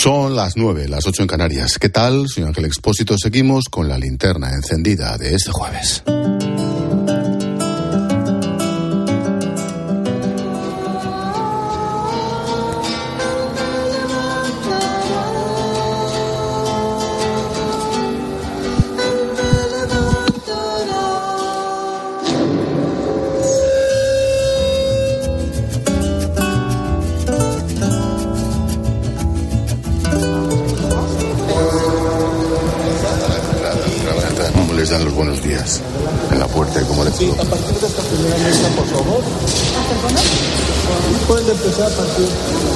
Son las 9, las 8 en Canarias. ¿Qué tal? Soy Ángel Expósito. Seguimos con la linterna encendida de este jueves. Dan los buenos días en la puerta, como les digo. Sí, a partir de esta primera mesa, por favor. ¿Perdona? Pueden empezar a partir.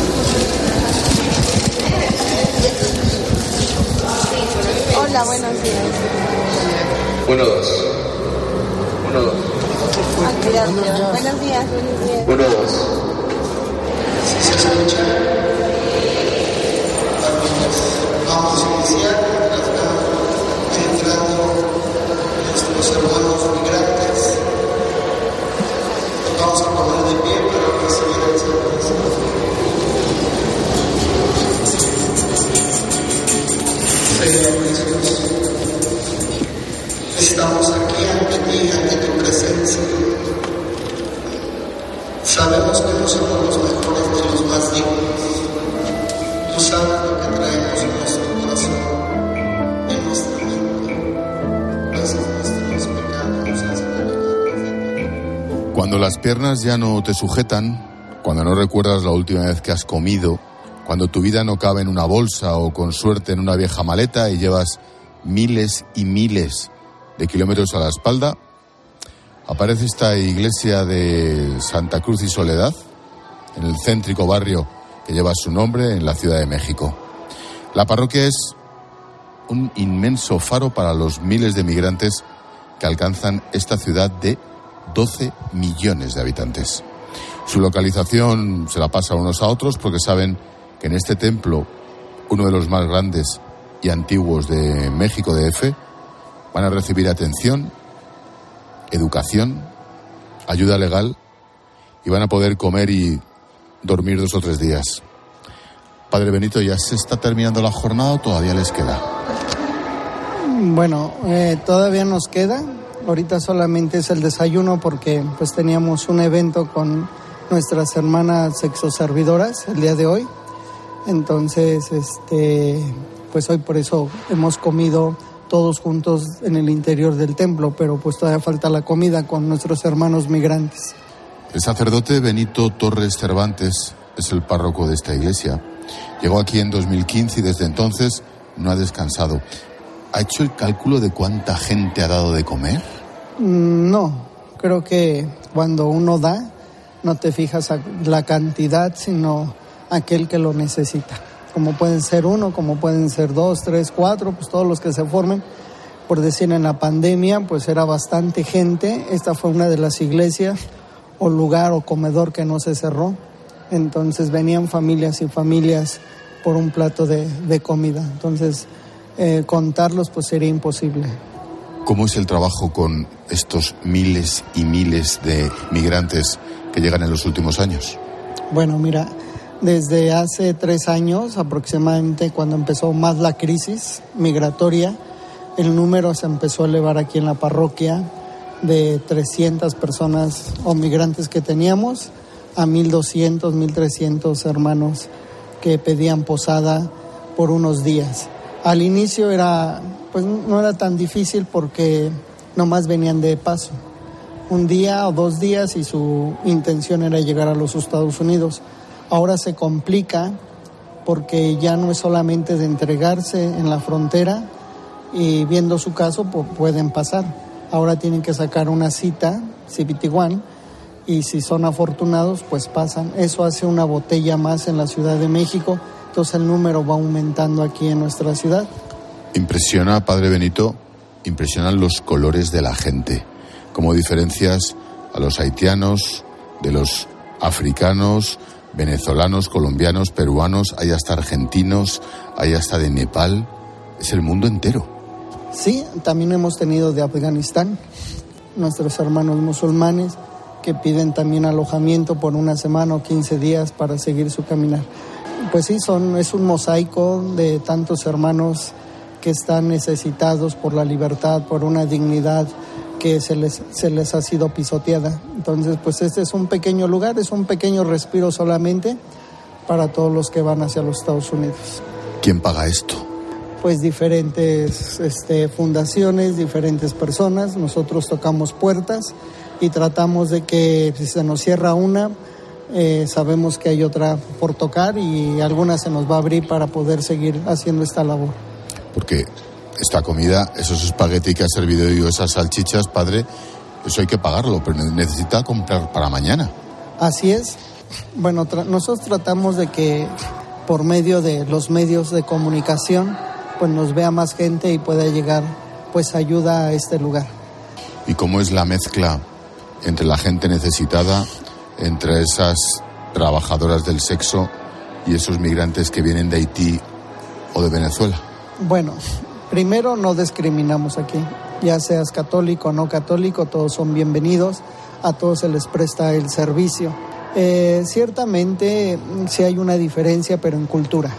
Hola, buenos días. 1, 2. 1, 2. Buenos días, buenos días. 1, 2. Si se escucha, vamos a iniciar entrando nuestros hermanos migrantes. Nos vamos a poner de pie para recibir el servicio. Señor Jesús, estamos aquí ante ti, ante tu presencia. Sabemos que no somos los mejores ni los más dignos. Tú sabes lo que traemos en nuestro corazón, en nuestra mente. Nuestros pecados. Cuando las piernas ya no te sujetan, cuando no recuerdas la última vez que has comido, cuando tu vida no cabe en una bolsa o con suerte en una vieja maleta y llevas miles y miles de kilómetros a la espalda, aparece esta iglesia de Santa Cruz y Soledad, en el céntrico barrio que lleva su nombre en la Ciudad de México. La parroquia es un inmenso faro para los miles de migrantes que alcanzan esta ciudad de 12 millones de habitantes. Su localización se la pasa unos a otros porque saben que en este templo, uno de los más grandes y antiguos de México DF, van a recibir atención, educación, ayuda legal y van a poder comer y dormir 2 o 3 días. Padre Benito, ¿ya se está terminando la jornada o todavía les queda? Bueno, todavía nos queda. Ahorita solamente es el desayuno porque pues teníamos un evento con nuestras hermanas sexoservidoras el día de hoy. Entonces, pues hoy por eso hemos comido todos juntos en el interior del templo, pero pues todavía falta la comida con nuestros hermanos migrantes. El sacerdote Benito Torres Cervantes es el párroco de esta iglesia. Llegó aquí en 2015 y desde entonces no ha descansado. ¿Ha hecho el cálculo de cuánta gente ha dado de comer? No, creo que cuando uno da, no te fijas a la cantidad, sino aquel que lo necesita. Como pueden ser 1, como pueden ser 2, 3, 4, pues todos los que se formen. Por decir, en la pandemia, pues era bastante gente. Esta fue una de las iglesias o lugar o comedor que no se cerró. Entonces venían familias y familias por un plato de comida. Entonces, contarlos pues sería imposible. ¿Cómo es el trabajo con estos miles y miles de migrantes que llegan en los últimos años? Bueno, mira, desde hace 3 años aproximadamente, cuando empezó más la crisis migratoria, el número se empezó a elevar aquí en la parroquia de 300 personas o migrantes que teníamos a 1,200, 1,300 hermanos que pedían posada por unos días. Al inicio pues no era tan difícil porque nomás venían de paso, 1 día o 2 días, y su intención era llegar a los Estados Unidos. Ahora se complica porque ya no es solamente de entregarse en la frontera y viendo su caso pues pueden pasar. Ahora tienen que sacar una cita, CBT1, y si son afortunados pues pasan. Eso hace una botella más en la Ciudad de México, entonces el número va aumentando aquí en nuestra ciudad. Impresiona, Padre Benito, impresionan los colores de la gente. ¿Cómo diferencias a los haitianos de los africanos, venezolanos, colombianos, peruanos? Hay hasta argentinos, hay hasta de Nepal. Es el mundo entero. Sí, también hemos tenido de Afganistán, nuestros hermanos musulmanes, que piden también alojamiento por 1 semana o 15 días para seguir su caminar. pues sí, es un mosaico de tantos hermanos que están necesitados por la libertad, por una dignidad que se les ha sido pisoteada. Entonces, pues este es un pequeño lugar, es un pequeño respiro solamente para todos los que van hacia los Estados Unidos. ¿Quién paga esto? Pues diferentes fundaciones, diferentes personas. Nosotros tocamos puertas y tratamos de que si se nos cierra una, sabemos que hay otra por tocar y alguna se nos va a abrir para poder seguir haciendo esta labor. Porque esta comida, esos espaguetis que ha servido y esas salchichas, padre, eso hay que pagarlo, pero necesita comprar para mañana. Así es. Bueno, nosotros tratamos de que por medio de los medios de comunicación, pues nos vea más gente y pueda llegar, pues, ayuda a este lugar. ¿Y cómo es la mezcla entre la gente necesitada, entre esas trabajadoras del sexo y esos migrantes que vienen de Haití o de Venezuela? Bueno, primero no discriminamos aquí, ya seas católico o no católico, todos son bienvenidos, a todos se les presta el servicio. Ciertamente sí hay una diferencia, pero en cultura.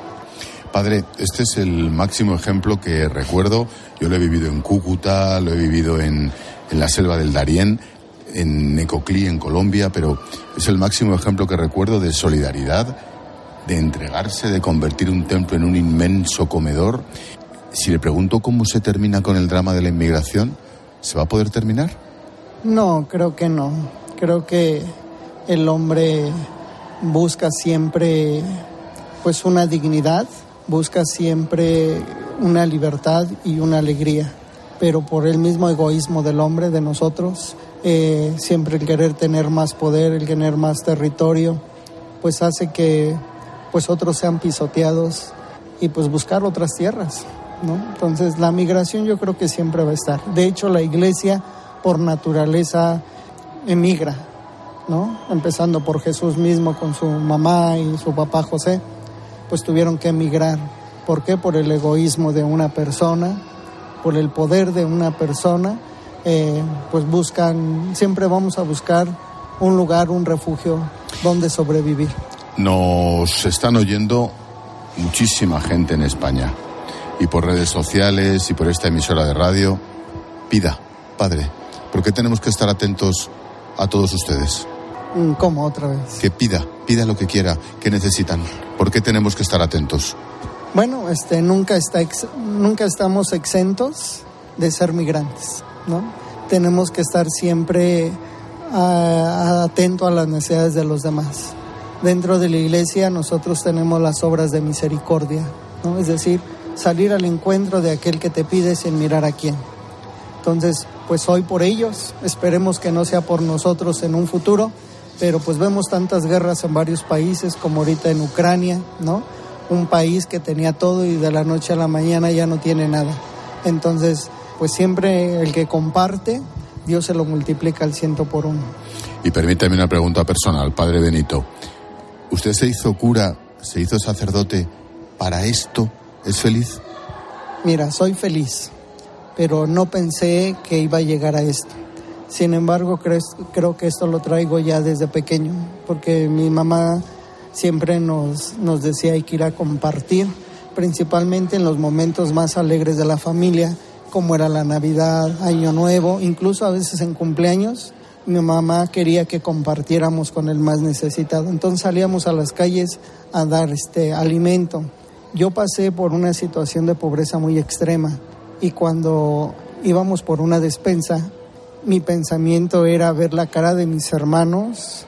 Padre, este es el máximo ejemplo que recuerdo. Yo lo he vivido en Cúcuta, lo he vivido en la selva del Darién, en Necoclí, en Colombia, pero es el máximo ejemplo que recuerdo de solidaridad, de entregarse, de convertir un templo en un inmenso comedor. Si le pregunto cómo se termina con el drama de la inmigración, ¿se va a poder terminar? No, creo que no. Creo que el hombre busca siempre, pues, una dignidad, busca siempre una libertad y una alegría, pero por el mismo egoísmo del hombre, de nosotros, siempre el querer tener más poder, el tener más territorio, pues hace que, pues, otros sean pisoteados y pues buscar otras tierras, ¿no? Entonces la migración yo creo que siempre va a estar. De hecho, la iglesia por naturaleza emigra, ¿no? Empezando por Jesús mismo con su mamá y su papá José, pues tuvieron que emigrar. ¿Por qué? Por el egoísmo de una persona, por el poder de una persona, pues siempre vamos a buscar un lugar, un refugio donde sobrevivir. Nos están oyendo muchísima gente en España, y por redes sociales y por esta emisora de radio. Pida, padre, ¿por qué tenemos que estar atentos a todos ustedes? ¿Cómo otra vez? Que pida lo que quiera, que necesitan. ¿Por qué tenemos que estar atentos? Bueno, nunca estamos exentos de ser migrantes, ¿no? Tenemos que estar siempre atentos a las necesidades de los demás. Dentro de la iglesia nosotros tenemos las obras de misericordia, ¿no? Es decir, salir al encuentro de aquel que te pide sin mirar a quién. Entonces, pues hoy por ellos, esperemos que no sea por nosotros en un futuro, pero pues vemos tantas guerras en varios países, como ahorita en Ucrania, ¿no? Un país que tenía todo y de la noche a la mañana ya no tiene nada. Entonces, pues siempre el que comparte, Dios se lo multiplica al 100 por 1. Y permítame una pregunta personal, padre Benito. ¿Usted se hizo cura, se hizo sacerdote para esto? ¿Es feliz? Mira, soy feliz, pero no pensé que iba a llegar a esto. Sin embargo, creo que esto lo traigo ya desde pequeño, porque mi mamá siempre nos decía hay que ir a compartir, principalmente en los momentos más alegres de la familia, como era la Navidad, Año Nuevo, incluso a veces en cumpleaños. Mi mamá quería que compartiéramos con el más necesitado, entonces salíamos a las calles a dar alimento. Yo pasé por una situación de pobreza muy extrema y cuando íbamos por una despensa, mi pensamiento era ver la cara de mis hermanos.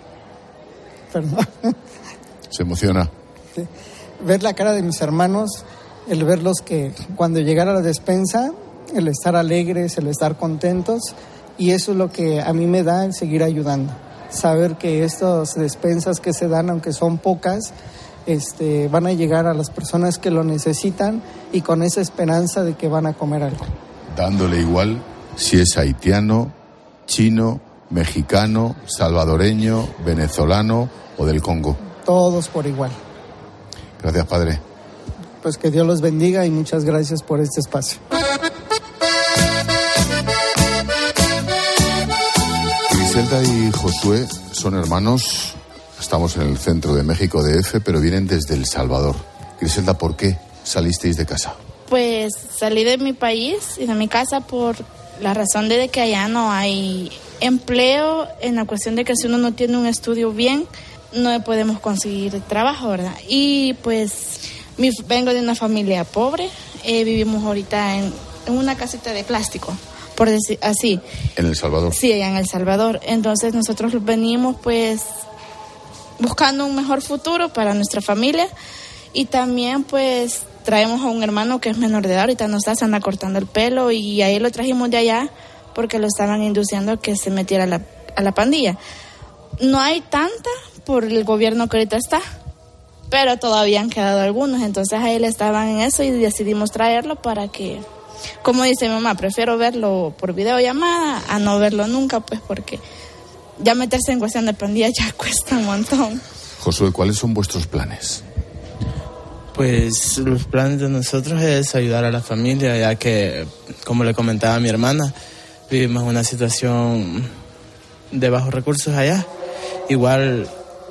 Perdón. Se emociona. Sí. Ver la cara de mis hermanos, el verlos que cuando llegara la despensa, el estar alegres, el estar contentos, y eso es lo que a mí me da el seguir ayudando. Saber que estas despensas que se dan, aunque son pocas, van a llegar a las personas que lo necesitan y con esa esperanza de que van a comer algo. Dándole igual si es haitiano, chino, mexicano, salvadoreño, venezolano o del Congo. Todos por igual. Gracias, padre. Pues que Dios los bendiga y muchas gracias por este espacio. Griselda y Josué son hermanos Estamos en el centro de México DF, pero vienen desde El Salvador. Griselda, ¿por qué salisteis de casa? Pues salí de mi país y de mi casa por la razón de que allá no hay empleo, en la cuestión de que si uno no tiene un estudio bien, no podemos conseguir trabajo, ¿verdad? Y pues vengo de una familia pobre, vivimos ahorita en una casita de plástico, por decir así. ¿En El Salvador? Sí, allá en El Salvador. Entonces nosotros venimos pues buscando un mejor futuro para nuestra familia y también pues traemos a un hermano que es menor de edad, ahorita no está, se anda cortando el pelo y ahí lo trajimos de allá porque lo estaban induciendo a que se metiera a la pandilla. No hay tanta por el gobierno que ahorita está, pero todavía han quedado algunos, entonces a él estaban en eso y decidimos traerlo para que, como dice mi mamá, prefiero verlo por videollamada a no verlo nunca, pues porque ya meterse en cuestión de pandilla ya cuesta un montón. Josué, ¿cuáles son vuestros planes? Pues los planes de nosotros es ayudar a la familia, ya que, como le comentaba a mi hermana, vivimos una situación de bajos recursos allá. Igual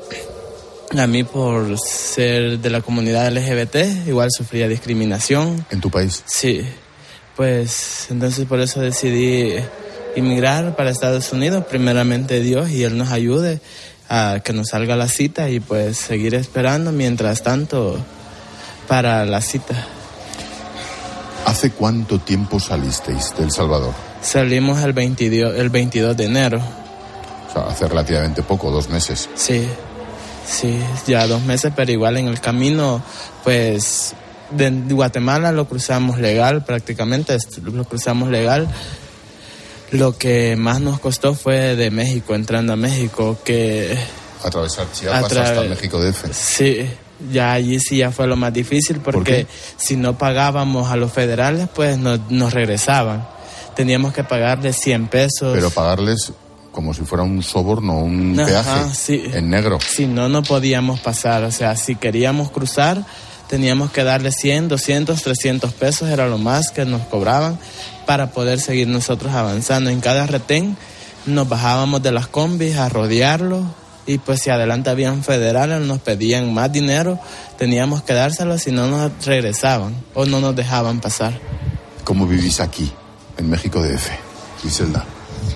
a mí por ser de la comunidad LGBT, igual sufría discriminación. ¿En tu país? Sí, pues entonces por eso decidí emigrar para Estados Unidos, primeramente Dios, y Él nos ayude a que nos salga la cita y pues seguir esperando mientras tanto para la cita. ¿Hace cuánto tiempo salisteis de El Salvador? Salimos el 22 de enero. O sea, hace relativamente poco, 2 meses. Sí, ya 2 meses, pero igual en el camino, pues, de Guatemala lo cruzamos legal, prácticamente, lo cruzamos legal. Lo que más nos costó fue de México, entrando a México, que... Atravesar Chiapas hasta México DF. Sí, ya allí sí ya fue lo más difícil, porque si no pagábamos a los federales, pues nos regresaban. Teníamos que pagarles 100 pesos. Pero pagarles como si fuera un soborno, un peaje, sí, en negro. Si no podíamos pasar. O sea, si queríamos cruzar, teníamos que darle 100, 200, 300 pesos, era lo más que nos cobraban para poder seguir nosotros avanzando. En cada retén nos bajábamos de las combis a rodearlo y pues si adelante habían federales, nos pedían más dinero, teníamos que dárselo, si no nos regresaban o no nos dejaban pasar. ¿Cómo vivís aquí, en México DF, Griselda?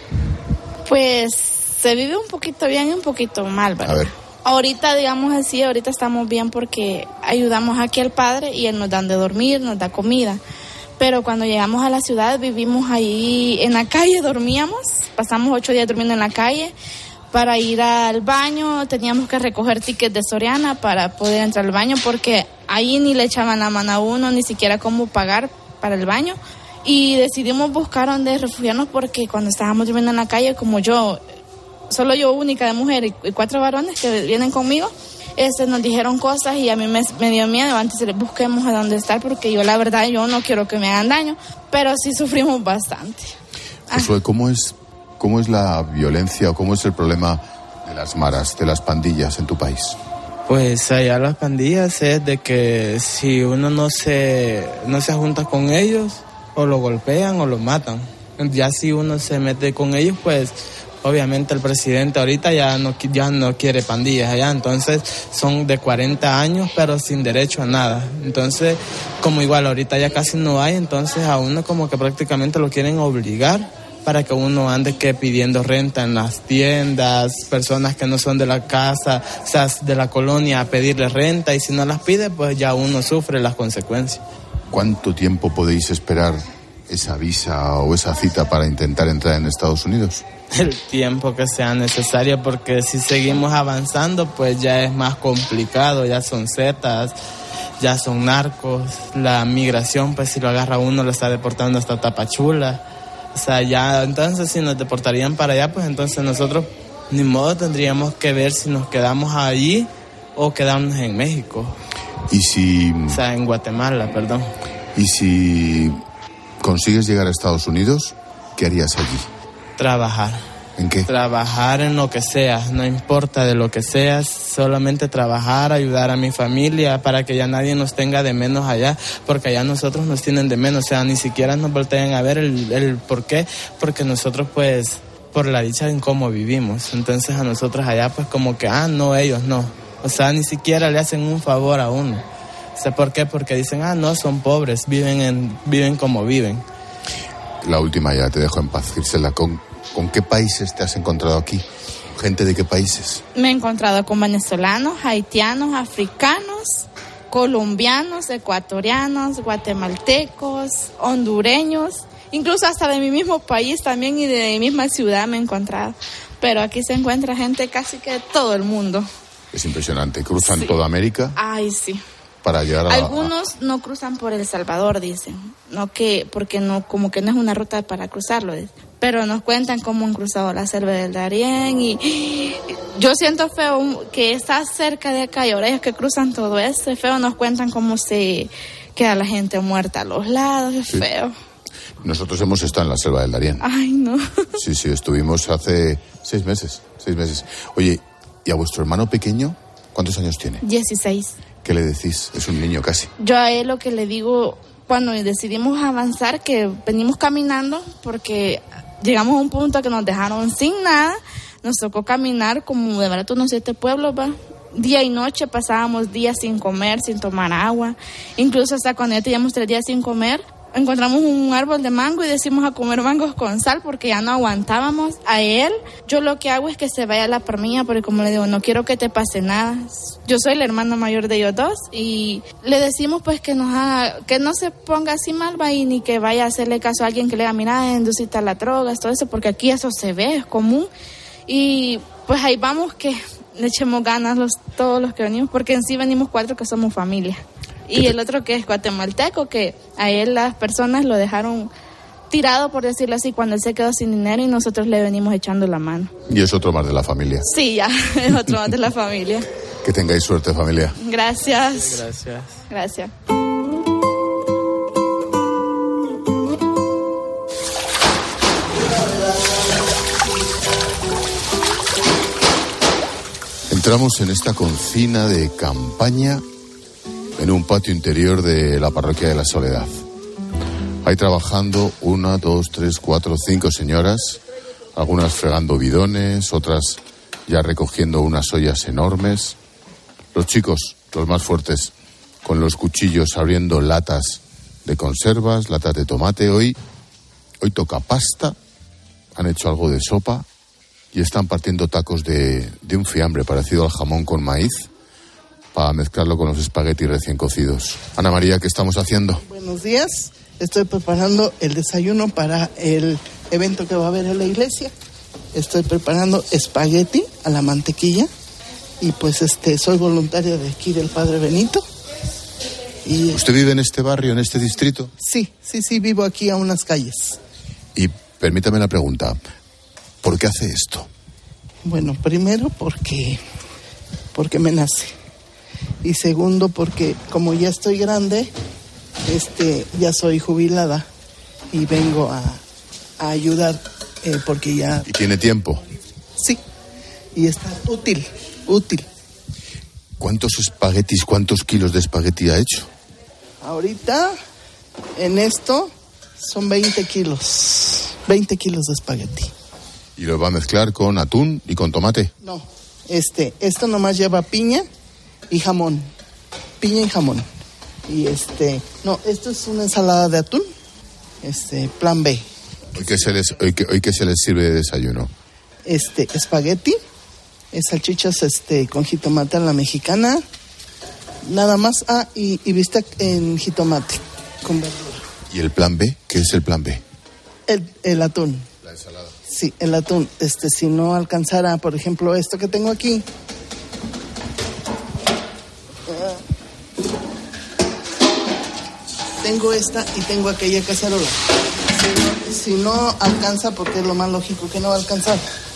Pues se vive un poquito bien y un poquito mal, ¿verdad? A ver. Ahorita, digamos así, ahorita estamos bien porque ayudamos aquí al padre y él nos da de dormir, nos da comida. Pero cuando llegamos a la ciudad, vivimos ahí en la calle, dormíamos, pasamos 8 días durmiendo en la calle. Para ir al baño teníamos que recoger tickets de Soriana para poder entrar al baño porque ahí ni le echaban la mano a uno, ni siquiera cómo pagar para el baño. Y decidimos buscar dónde refugiarnos porque cuando estábamos durmiendo en la calle, como solo yo única de mujer y 4 varones que vienen conmigo, nos dijeron cosas y a mí me dio miedo. Antes busquemos a dónde estar porque yo la verdad yo no quiero que me hagan daño, pero sí sufrimos bastante. Josué, ¿cómo es la violencia o cómo es el problema de las maras, de las pandillas en tu país? Pues allá las pandillas es de que si uno no se junta con ellos, o lo golpean o lo matan. Ya si uno se mete con ellos, pues obviamente el presidente ahorita ya no quiere pandillas allá, entonces son de 40 años pero sin derecho a nada. Entonces, como igual ahorita ya casi no hay, entonces a uno como que prácticamente lo quieren obligar para que uno ande pidiendo renta en las tiendas, personas que no son de la casa, o sea, de la colonia, a pedirle renta, y si no las pide, pues ya uno sufre las consecuencias. ¿Cuánto tiempo podéis esperar esa visa o esa cita para intentar entrar en Estados Unidos? El tiempo que sea necesario, porque si seguimos avanzando, pues ya es más complicado, ya son zetas, ya son narcos, la migración, pues si lo agarra uno, lo está deportando hasta Tapachula. O sea, ya, entonces si nos deportarían para allá, pues entonces nosotros ni modo tendríamos que ver si nos quedamos allí o quedarnos en México. ¿Y si... O sea, en Guatemala, perdón. ¿Y si consigues llegar a Estados Unidos, qué harías allí? Trabajar. ¿En qué? Trabajar en lo que sea, no importa de lo que sea, solamente trabajar, ayudar a mi familia para que ya nadie nos tenga de menos allá, porque allá nosotros nos tienen de menos, o sea, ni siquiera nos voltean a ver el por qué, porque nosotros pues por la dicha en cómo vivimos. Entonces a nosotros allá pues como que, no, ellos no. O sea, ni siquiera le hacen un favor a uno. O sea, ¿por qué? Porque dicen, no, son pobres, viven como viven. La última ya, te dejo en paz, Gisela. ¿Con qué países te has encontrado aquí? ¿Gente de qué países? Me he encontrado con venezolanos, haitianos, africanos, colombianos, ecuatorianos, guatemaltecos, hondureños, incluso hasta de mi mismo país también y de mi misma ciudad me he encontrado. Pero aquí se encuentra gente casi que de todo el mundo. Es impresionante. ¿Cruzan Sí. toda América? Ay, sí. Para llegar a... Algunos no cruzan por El Salvador, dicen, porque no, como que no es una ruta para cruzarlo, pero nos cuentan cómo han cruzado la selva del Darién y yo siento feo que está cerca de acá y ahora ellos que cruzan todo eso, es feo, nos cuentan cómo se queda la gente muerta a los lados, es feo. Nosotros hemos estado en la selva del Darién. Ay, no. Sí, estuvimos hace 6 meses. Oye, ¿y a vuestro hermano pequeño cuántos años tiene? 16. ¿Qué le decís? Es un niño casi. Yo a él lo que le digo, cuando decidimos avanzar, que venimos caminando, porque llegamos a un punto que nos dejaron sin nada, nos tocó caminar como de verdad unos 7 pueblos, ¿va? Día y noche, pasábamos días sin comer, sin tomar agua, incluso hasta cuando ya teníamos 3 días sin comer, encontramos un árbol de mango y decimos a comer mangos con sal porque ya no aguantábamos. A él, yo lo que hago es que se vaya a la par mía porque como le digo, no quiero que te pase nada. Yo soy la hermana mayor de ellos dos y le decimos pues que que no se ponga así mal, va, y ni que vaya a hacerle caso a alguien que le diga, mira, induciste a las drogas, todo eso, porque aquí eso se ve, es común. Y pues ahí vamos que le echemos ganas todos los que venimos, porque en sí venimos 4 que somos familia. Y el otro que es guatemalteco, que a él las personas lo dejaron tirado, por decirlo así, cuando él se quedó sin dinero y nosotros le venimos echando la mano. Y es otro más de la familia. Sí, ya, es otro más de la familia. Que tengáis suerte, familia. Gracias. Gracias. Entramos en esta cocina de campaña en un patio interior de la parroquia de la Soledad. Ahí trabajando 1, 2, 3, 4, 5 señoras, algunas fregando bidones, otras ya recogiendo unas ollas enormes. Los chicos, los más fuertes, con los cuchillos abriendo latas de conservas, latas de tomate. Hoy toca pasta, han hecho algo de sopa y están partiendo tacos de un fiambre parecido al jamón con maíz, para mezclarlo con los espaguetis recién cocidos. Ana María, ¿qué estamos haciendo? Buenos días, estoy preparando el desayuno para el evento que va a haber en la iglesia. Estoy preparando espagueti a la mantequilla y pues soy voluntaria de aquí del Padre Benito. Y ¿Usted vive en este barrio, en este distrito? sí, vivo aquí a unas calles. Y permítame la pregunta, ¿por qué hace esto? Bueno, primero porque me nace. Y segundo, porque como ya estoy grande, ya soy jubilada y vengo a ayudar porque ya... ¿Y tiene tiempo? Sí, y está útil. ¿Cuántos kilos de espagueti ha hecho? Ahorita, en esto, son 20 kilos de espagueti. ¿Y lo va a mezclar con atún y con tomate? No, esto nomás lleva piña y jamón. Piña y jamón. Y no, esto es una ensalada de atún, plan B. ¿Hoy qué se les sirve de desayuno? Espagueti, salchichas con jitomate a la mexicana, nada más, y bistec en jitomate con verdura. ¿Y el plan B? ¿Qué es el plan B? El atún. La ensalada. Sí, el atún. Si no alcanzara, por ejemplo, esto que tengo aquí. Tengo esta y tengo aquella cacerola. Si no alcanza, porque es lo más lógico que no va a alcanzar,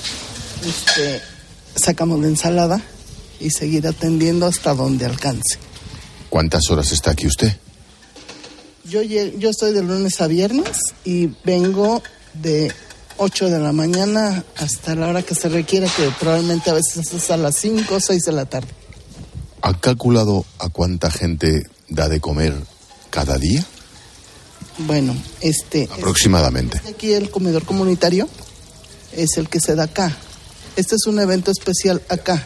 sacamos la ensalada y seguir atendiendo hasta donde alcance. ¿Cuántas horas está aquí usted? Yo estoy de lunes a viernes y vengo de 8 de la mañana hasta la hora que se requiera, que probablemente a veces es a las 5 o 6 de la tarde. ¿Ha calculado a cuánta gente da de comer cada día? Bueno, Aproximadamente. Aquí el comedor comunitario es el que se da acá. Este es un evento especial acá.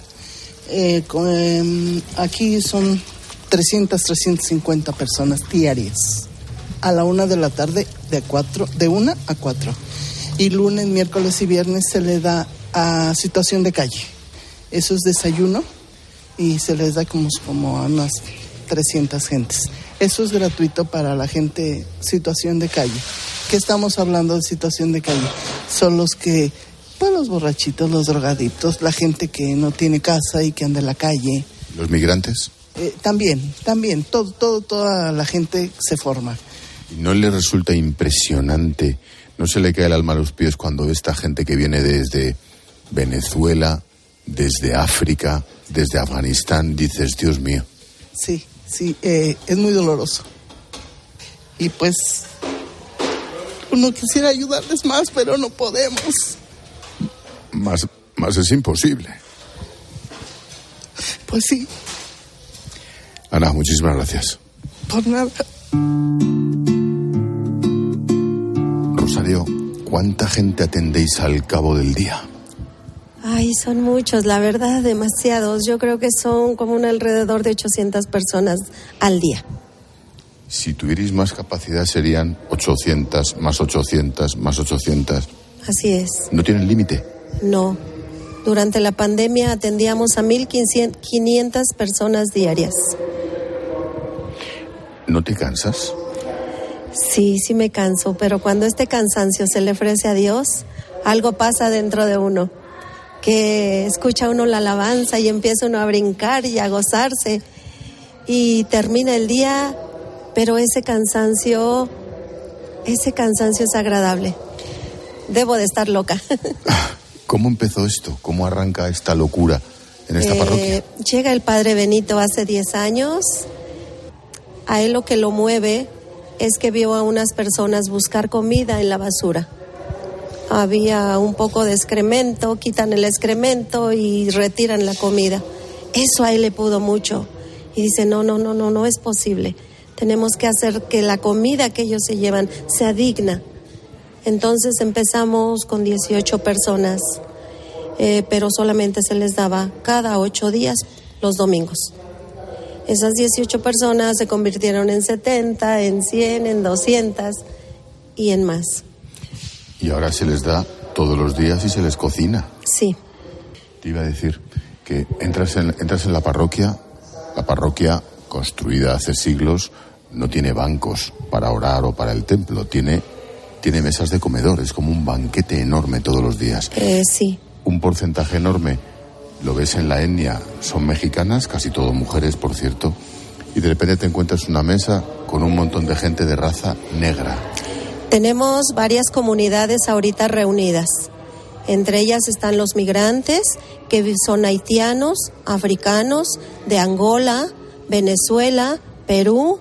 Aquí son 350 personas diarias. A la 1 de la tarde, de 1 a 4. Y lunes, miércoles y viernes se le da a situación de calle. Eso es desayuno y se les da como a unas 300 gentes. Eso es gratuito para la gente situación de calle. ¿Qué estamos hablando de situación de calle? Son los que, pues los borrachitos, los drogaditos, la gente que no tiene casa y que anda en la calle. ¿Los migrantes? También, toda la gente se forma. ¿Y no le resulta impresionante, no se le cae el alma a los pies cuando ve esta gente que viene desde Venezuela, desde África, desde Afganistán? Dices, Dios mío. Sí, es muy doloroso. Y pues, uno quisiera ayudarles más, pero no podemos. Más es imposible. Pues sí. Ana, muchísimas gracias. Por nada. Rosario, ¿cuánta gente atendéis al cabo del día? Ay, son muchos, la verdad, demasiados. Yo creo que son como alrededor de 800 personas al día. Si tuvierais más capacidad serían 800, más 800, más 800. Así es. ¿No tienen límite? No. Durante la pandemia atendíamos a 1.500 personas diarias. ¿No te cansas? Sí me canso, pero cuando este cansancio se le ofrece a Dios, algo pasa dentro de uno, que escucha uno la alabanza y empieza uno a brincar y a gozarse y termina el día, pero ese cansancio es agradable. Debo de estar loca. ¿Cómo empezó esto? ¿Cómo arranca esta locura en esta parroquia? Llega el padre Benito hace 10 años. A él lo que lo mueve es que vio a unas personas buscar comida en la basura. Había un poco de excremento, quitan el excremento y retiran la comida. Eso a él le pudo mucho. Y dice, no es posible. Tenemos que hacer que la comida que ellos se llevan sea digna. Entonces empezamos con 18 personas, pero solamente se les daba cada 8 días los domingos. Esas 18 personas se convirtieron en 70, en 100, en 200 y en más. Y ahora se les da todos los días y se les cocina. Sí. Te iba a decir que entras en la parroquia construida hace siglos, no tiene bancos para orar o para el templo, tiene mesas de comedor, es como un banquete enorme todos los días. Sí. Un porcentaje enorme, lo ves en la etnia, son mexicanas, casi todo mujeres, por cierto, y de repente te encuentras una mesa con un montón de gente de raza negra. Tenemos varias comunidades ahorita reunidas. Entre ellas están los migrantes, que son haitianos, africanos, de Angola, Venezuela, Perú,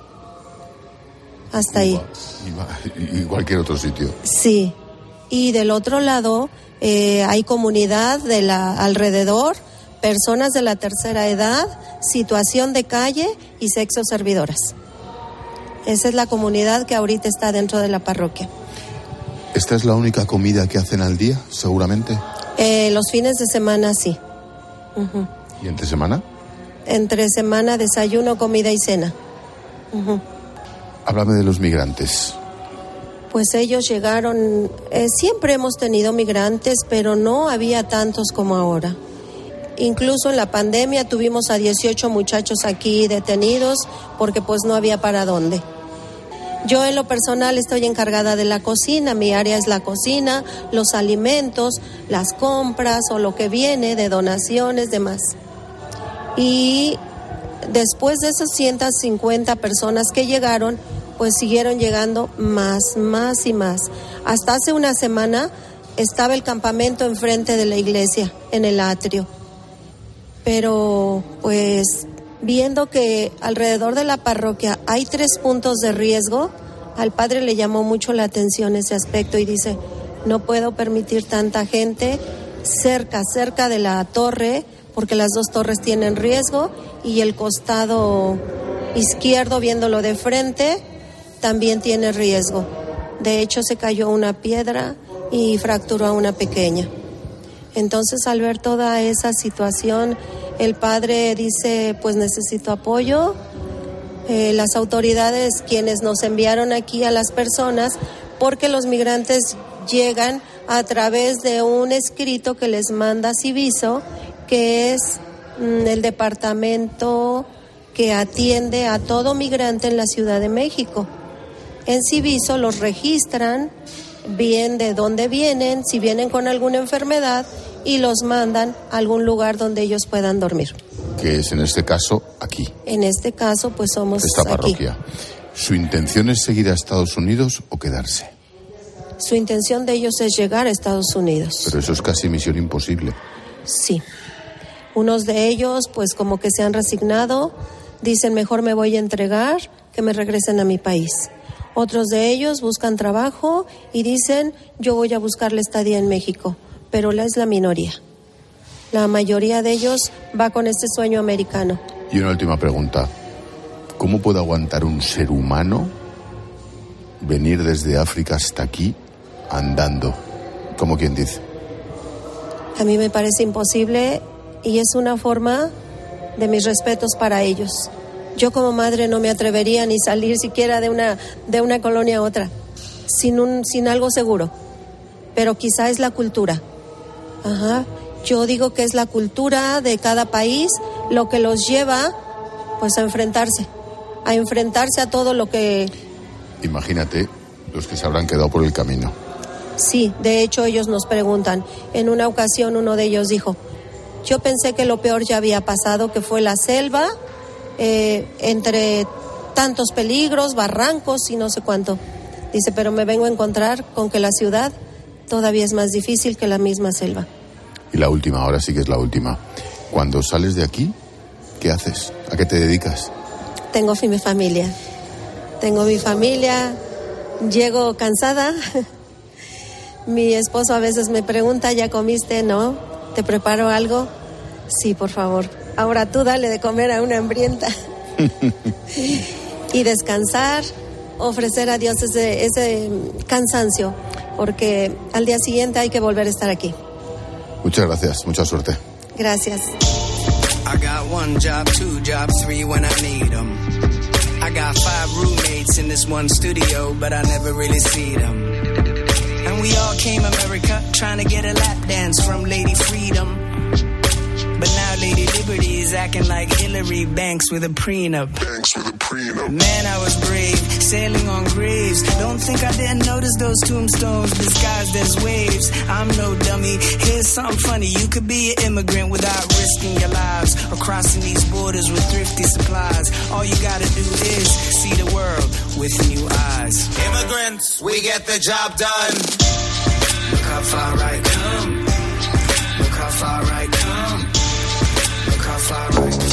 hasta ahí. Y cualquier otro sitio. Sí. Y del otro lado hay comunidad alrededor, personas de la tercera edad, situación de calle y sexo servidoras. Esa es la comunidad que ahorita está dentro de la parroquia. ¿Esta es la única comida que hacen al día, seguramente? Los fines de semana sí. Uh-huh. ¿Y entre semana? Entre semana, desayuno, comida y cena. Uh-huh. Háblame de los migrantes. Pues ellos llegaron, siempre hemos tenido migrantes, pero no había tantos como ahora. Incluso en la pandemia tuvimos a 18 muchachos aquí detenidos porque pues no había para dónde. Yo en lo personal estoy encargada de la cocina, mi área es la cocina, los alimentos, las compras o lo que viene de donaciones, demás. Y después de esas 150 personas que llegaron, pues siguieron llegando más y más. Hasta hace una semana estaba el campamento enfrente de la iglesia, en el atrio. Pero pues viendo que alrededor de la parroquia hay 3 puntos de riesgo, al padre le llamó mucho la atención ese aspecto y dice, no puedo permitir tanta gente cerca de la torre, porque las 2 torres tienen riesgo y el costado izquierdo, viéndolo de frente, también tiene riesgo. De hecho, se cayó una piedra y fracturó a una pequeña. Entonces, al ver toda esa situación, el padre dice, pues necesito apoyo. Las autoridades, quienes nos enviaron aquí a las personas, porque los migrantes llegan a través de un escrito que les manda Civiso, que es el departamento que atiende a todo migrante en la Ciudad de México. En Civiso los registran bien de dónde vienen, si vienen con alguna enfermedad, y los mandan a algún lugar donde ellos puedan dormir. Que es en este caso aquí. En este caso, pues somos esta parroquia. Aquí. ¿Su intención es seguir a Estados Unidos o quedarse? Su intención de ellos es llegar a Estados Unidos. Pero eso es casi misión imposible. Sí. Unos de ellos, pues como que se han resignado, dicen mejor me voy a entregar que me regresen a mi país. Otros de ellos buscan trabajo y dicen yo voy a buscar la estadía en México, pero es la minoría. La mayoría de ellos va con este sueño americano. Y una última pregunta. ¿Cómo puede aguantar un ser humano venir desde África hasta aquí andando? Como quien dice. A mí me parece imposible y es una forma de mis respetos para ellos. Yo como madre no me atrevería ni salir siquiera de una colonia a otra sin algo seguro. Pero quizá es la cultura. Ajá. Yo digo que es la cultura de cada país lo que los lleva pues a enfrentarse a todo lo que... Imagínate los que se habrán quedado por el camino. Sí, de hecho ellos nos preguntan. En una ocasión uno de ellos dijo, yo pensé que lo peor ya había pasado, que fue la selva, entre tantos peligros, barrancos y no sé cuánto. Dice, pero me vengo a encontrar con que la ciudad todavía es más difícil que la misma selva. Y la última, ahora sí que es la última. Cuando sales de aquí, ¿qué haces? ¿A qué te dedicas? Tengo mi familia, llego cansada. Mi esposo a veces me pregunta, ¿ya comiste? No. ¿Te preparo algo? Sí, por favor. Ahora tú dale de comer a una hambrienta. Y descansar, ofrecer a Dios ese cansancio, porque al día siguiente hay que volver a estar aquí. Muchas gracias, mucha suerte. Gracias. I got one job, two jobs, three when I need them. I got 5 roommates in this one studio, but I never really see them. And we all came America trying to get a lap dance from Lady Freedom. But now Lady Liberty is acting like Hillary Banks with a prenup. Man, I was brave, sailing on graves. Don't think I didn't notice those tombstones disguised as waves. I'm no dummy. Here's something funny. You could be an immigrant without risking your lives, or crossing these borders with thrifty supplies. All you gotta do is see the world with new eyes. Immigrants, we get the job done. Look how far I come. Look how far I come. Look how far I come.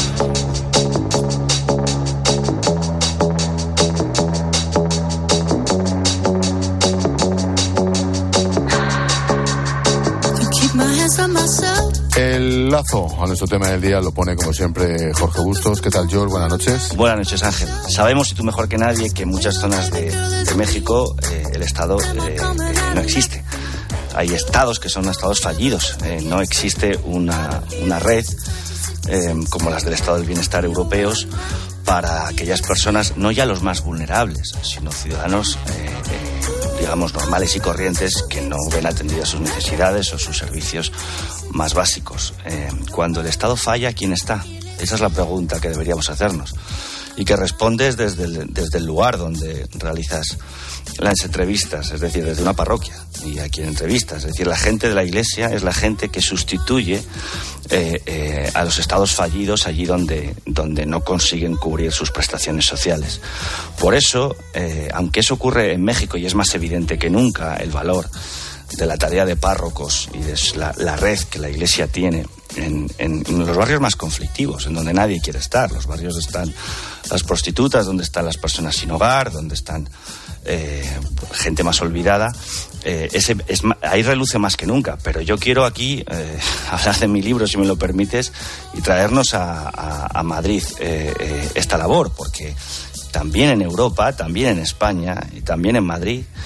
El lazo a nuestro tema del día lo pone como siempre Jorge Bustos. ¿Qué tal, George? Buenas noches. Buenas noches, Ángel. Sabemos, y tú mejor que nadie, que en muchas zonas de México el Estado no existe. Hay estados que son estados fallidos. No existe una red como las del Estado del Bienestar europeos para aquellas personas, no ya los más vulnerables, sino ciudadanos digamos, normales y corrientes que no ven atendidas sus necesidades o sus servicios más básicos. Cuando el Estado falla, ¿quién está? Esa es la pregunta que deberíamos hacernos. Y que respondes desde el lugar donde realizas las entrevistas, es decir, desde una parroquia y a quien entrevistas. Es decir, la gente de la Iglesia es la gente que sustituye a los estados fallidos allí donde no consiguen cubrir sus prestaciones sociales. Por eso, aunque eso ocurre en México y es más evidente que nunca el valor de la tarea de párrocos y de la red que la Iglesia tiene en los barrios más conflictivos, en donde nadie quiere estar. Los barrios donde están las prostitutas, donde están las personas sin hogar, donde están gente más olvidada. Ahí reluce más que nunca. Pero yo quiero aquí hablar de mi libro, si me lo permites, y traernos a Madrid esta labor, porque también en Europa, también en España y también en Madrid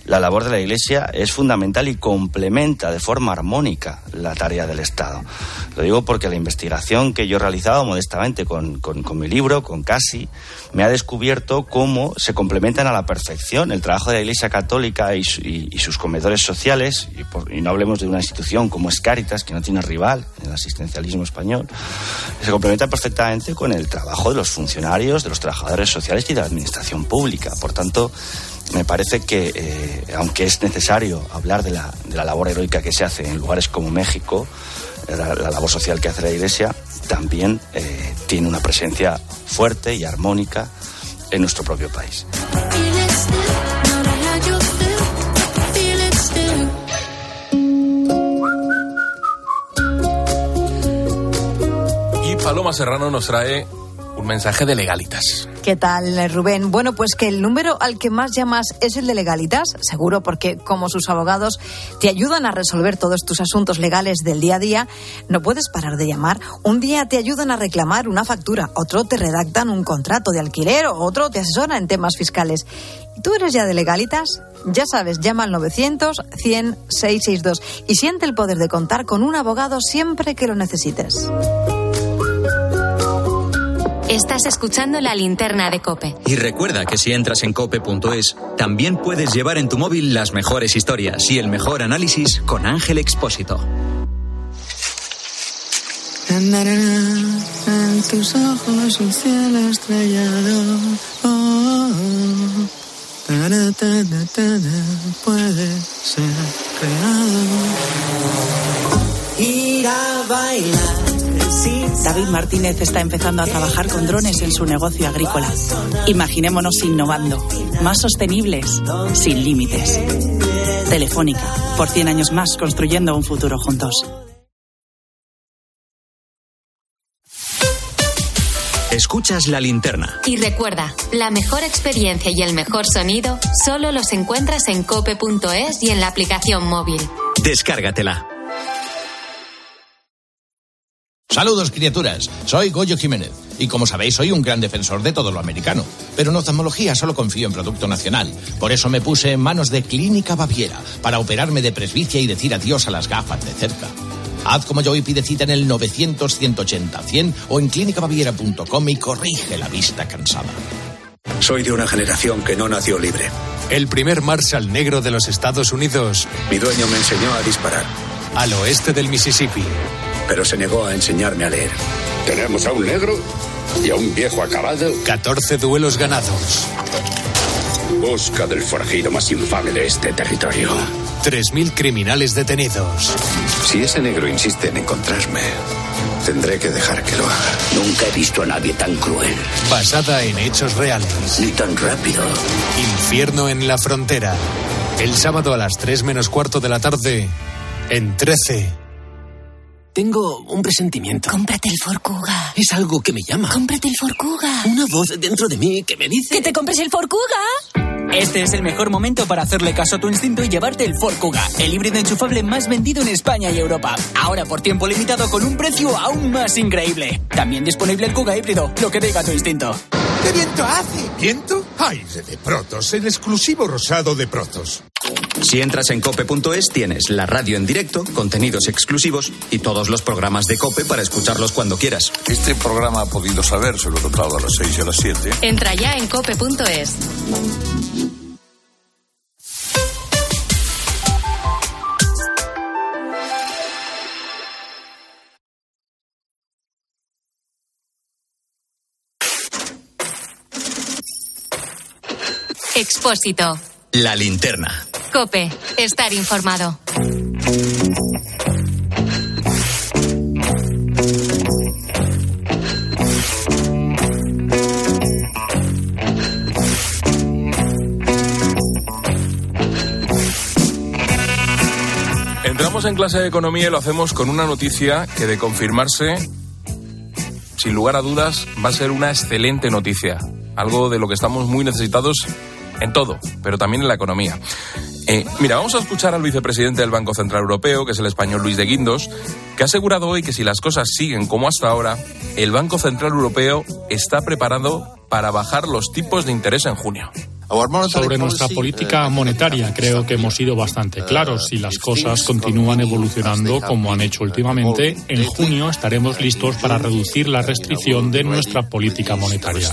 La labor de la Iglesia es fundamental y complementa de forma armónica la tarea del Estado. Lo digo porque la investigación que yo he realizado modestamente con mi libro, con Casi, me ha descubierto cómo se complementan a la perfección el trabajo de la Iglesia Católica y sus comedores sociales, y no hablemos de una institución como es Cáritas, que no tiene rival en el asistencialismo español, se complementa perfectamente con el trabajo de los funcionarios, de los trabajadores sociales y de la administración pública. Por tanto, me parece que, aunque es necesario hablar de la labor heroica que se hace en lugares como México, la labor social que hace la Iglesia también tiene una presencia fuerte y armónica en nuestro propio país. Y Paloma Serrano nos trae un mensaje de Legalitas. ¿Qué tal, Rubén? Bueno, pues que el número al que más llamas es el de Legalitas, seguro, porque como sus abogados te ayudan a resolver todos tus asuntos legales del día a día, no puedes parar de llamar. Un día te ayudan a reclamar una factura, otro te redactan un contrato de alquiler, o otro te asesora en temas fiscales. ¿Y tú eres ya de Legalitas? Ya sabes, llama al 900-100-662 y siente el poder de contar con un abogado siempre que lo necesites. Estás escuchando La Linterna de COPE. Y recuerda que si entras en cope.es, también puedes llevar en tu móvil las mejores historias y el mejor análisis con Ángel Expósito. En tus ojos un cielo estrellado. Puede ser creado. Ir a bailar. David Martínez está empezando a trabajar con drones en su negocio agrícola. Imaginémonos innovando, más sostenibles, sin límites. Telefónica, por 100 años más construyendo un futuro juntos. Escuchas La Linterna. Y recuerda, la mejor experiencia y el mejor sonido solo los encuentras en cope.es y en la aplicación móvil. Descárgatela. Saludos, criaturas. Soy Goyo Jiménez. Y como sabéis, soy un gran defensor de todo lo americano. Pero en oftalmología solo confío en producto nacional. Por eso me puse en manos de Clínica Baviera para operarme de presbicia y decir adiós a las gafas de cerca. Haz como yo y pide cita en el 900-180-100 o en clínicabaviera.com y corrige la vista cansada. Soy de una generación que no nació libre. El primer Marshal negro de los Estados Unidos. Mi dueño me enseñó a disparar. Al oeste del Mississippi. Pero se negó a enseñarme a leer. Tenemos a un negro y a un viejo acabado. 14 duelos ganados. Busca del forajido más infame de este territorio. 3.000 criminales detenidos. Si ese negro insiste en encontrarme, tendré que dejar que lo haga. Nunca he visto a nadie tan cruel. Basada en hechos reales. Ni tan rápido. Infierno en la frontera. El sábado a las 3:15 de la tarde, en 13. Tengo un presentimiento. Cómprate el Ford Kuga. Es algo que me llama. Cómprate el Ford Kuga. Una voz dentro de mí que me dice... ¡Que te compres el Ford Kuga! Este es el mejor momento para hacerle caso a tu instinto y llevarte el Ford Kuga, el híbrido enchufable más vendido en España y Europa. Ahora por tiempo limitado con un precio aún más increíble. También disponible el Kuga híbrido, lo que diga tu instinto. ¡Qué viento hace! ¿Viento? Aire de Protos, el exclusivo rosado de Protos. Si entras en cope.es tienes la radio en directo, contenidos exclusivos y todos los programas de COPE para escucharlos cuando quieras. Este programa ha podido saber, se lo he contado a las 6 y a las 7. Entra ya en cope.es. Expósito. La Linterna. COPE. Estar informado. Entramos en clase de economía y lo hacemos con una noticia que, de confirmarse, sin lugar a dudas, va a ser una excelente noticia. Algo de lo que estamos muy necesitados en todo, pero también en la economía. Mira, vamos a escuchar al vicepresidente del Banco Central Europeo, que es el español Luis de Guindos, que ha asegurado hoy que si las cosas siguen como hasta ahora, el Banco Central Europeo está preparado para bajar los tipos de interés en junio. Sobre nuestra política monetaria, creo que hemos sido bastante claros. Si las cosas continúan evolucionando como han hecho últimamente, en junio estaremos listos para reducir la restricción de nuestra política monetaria.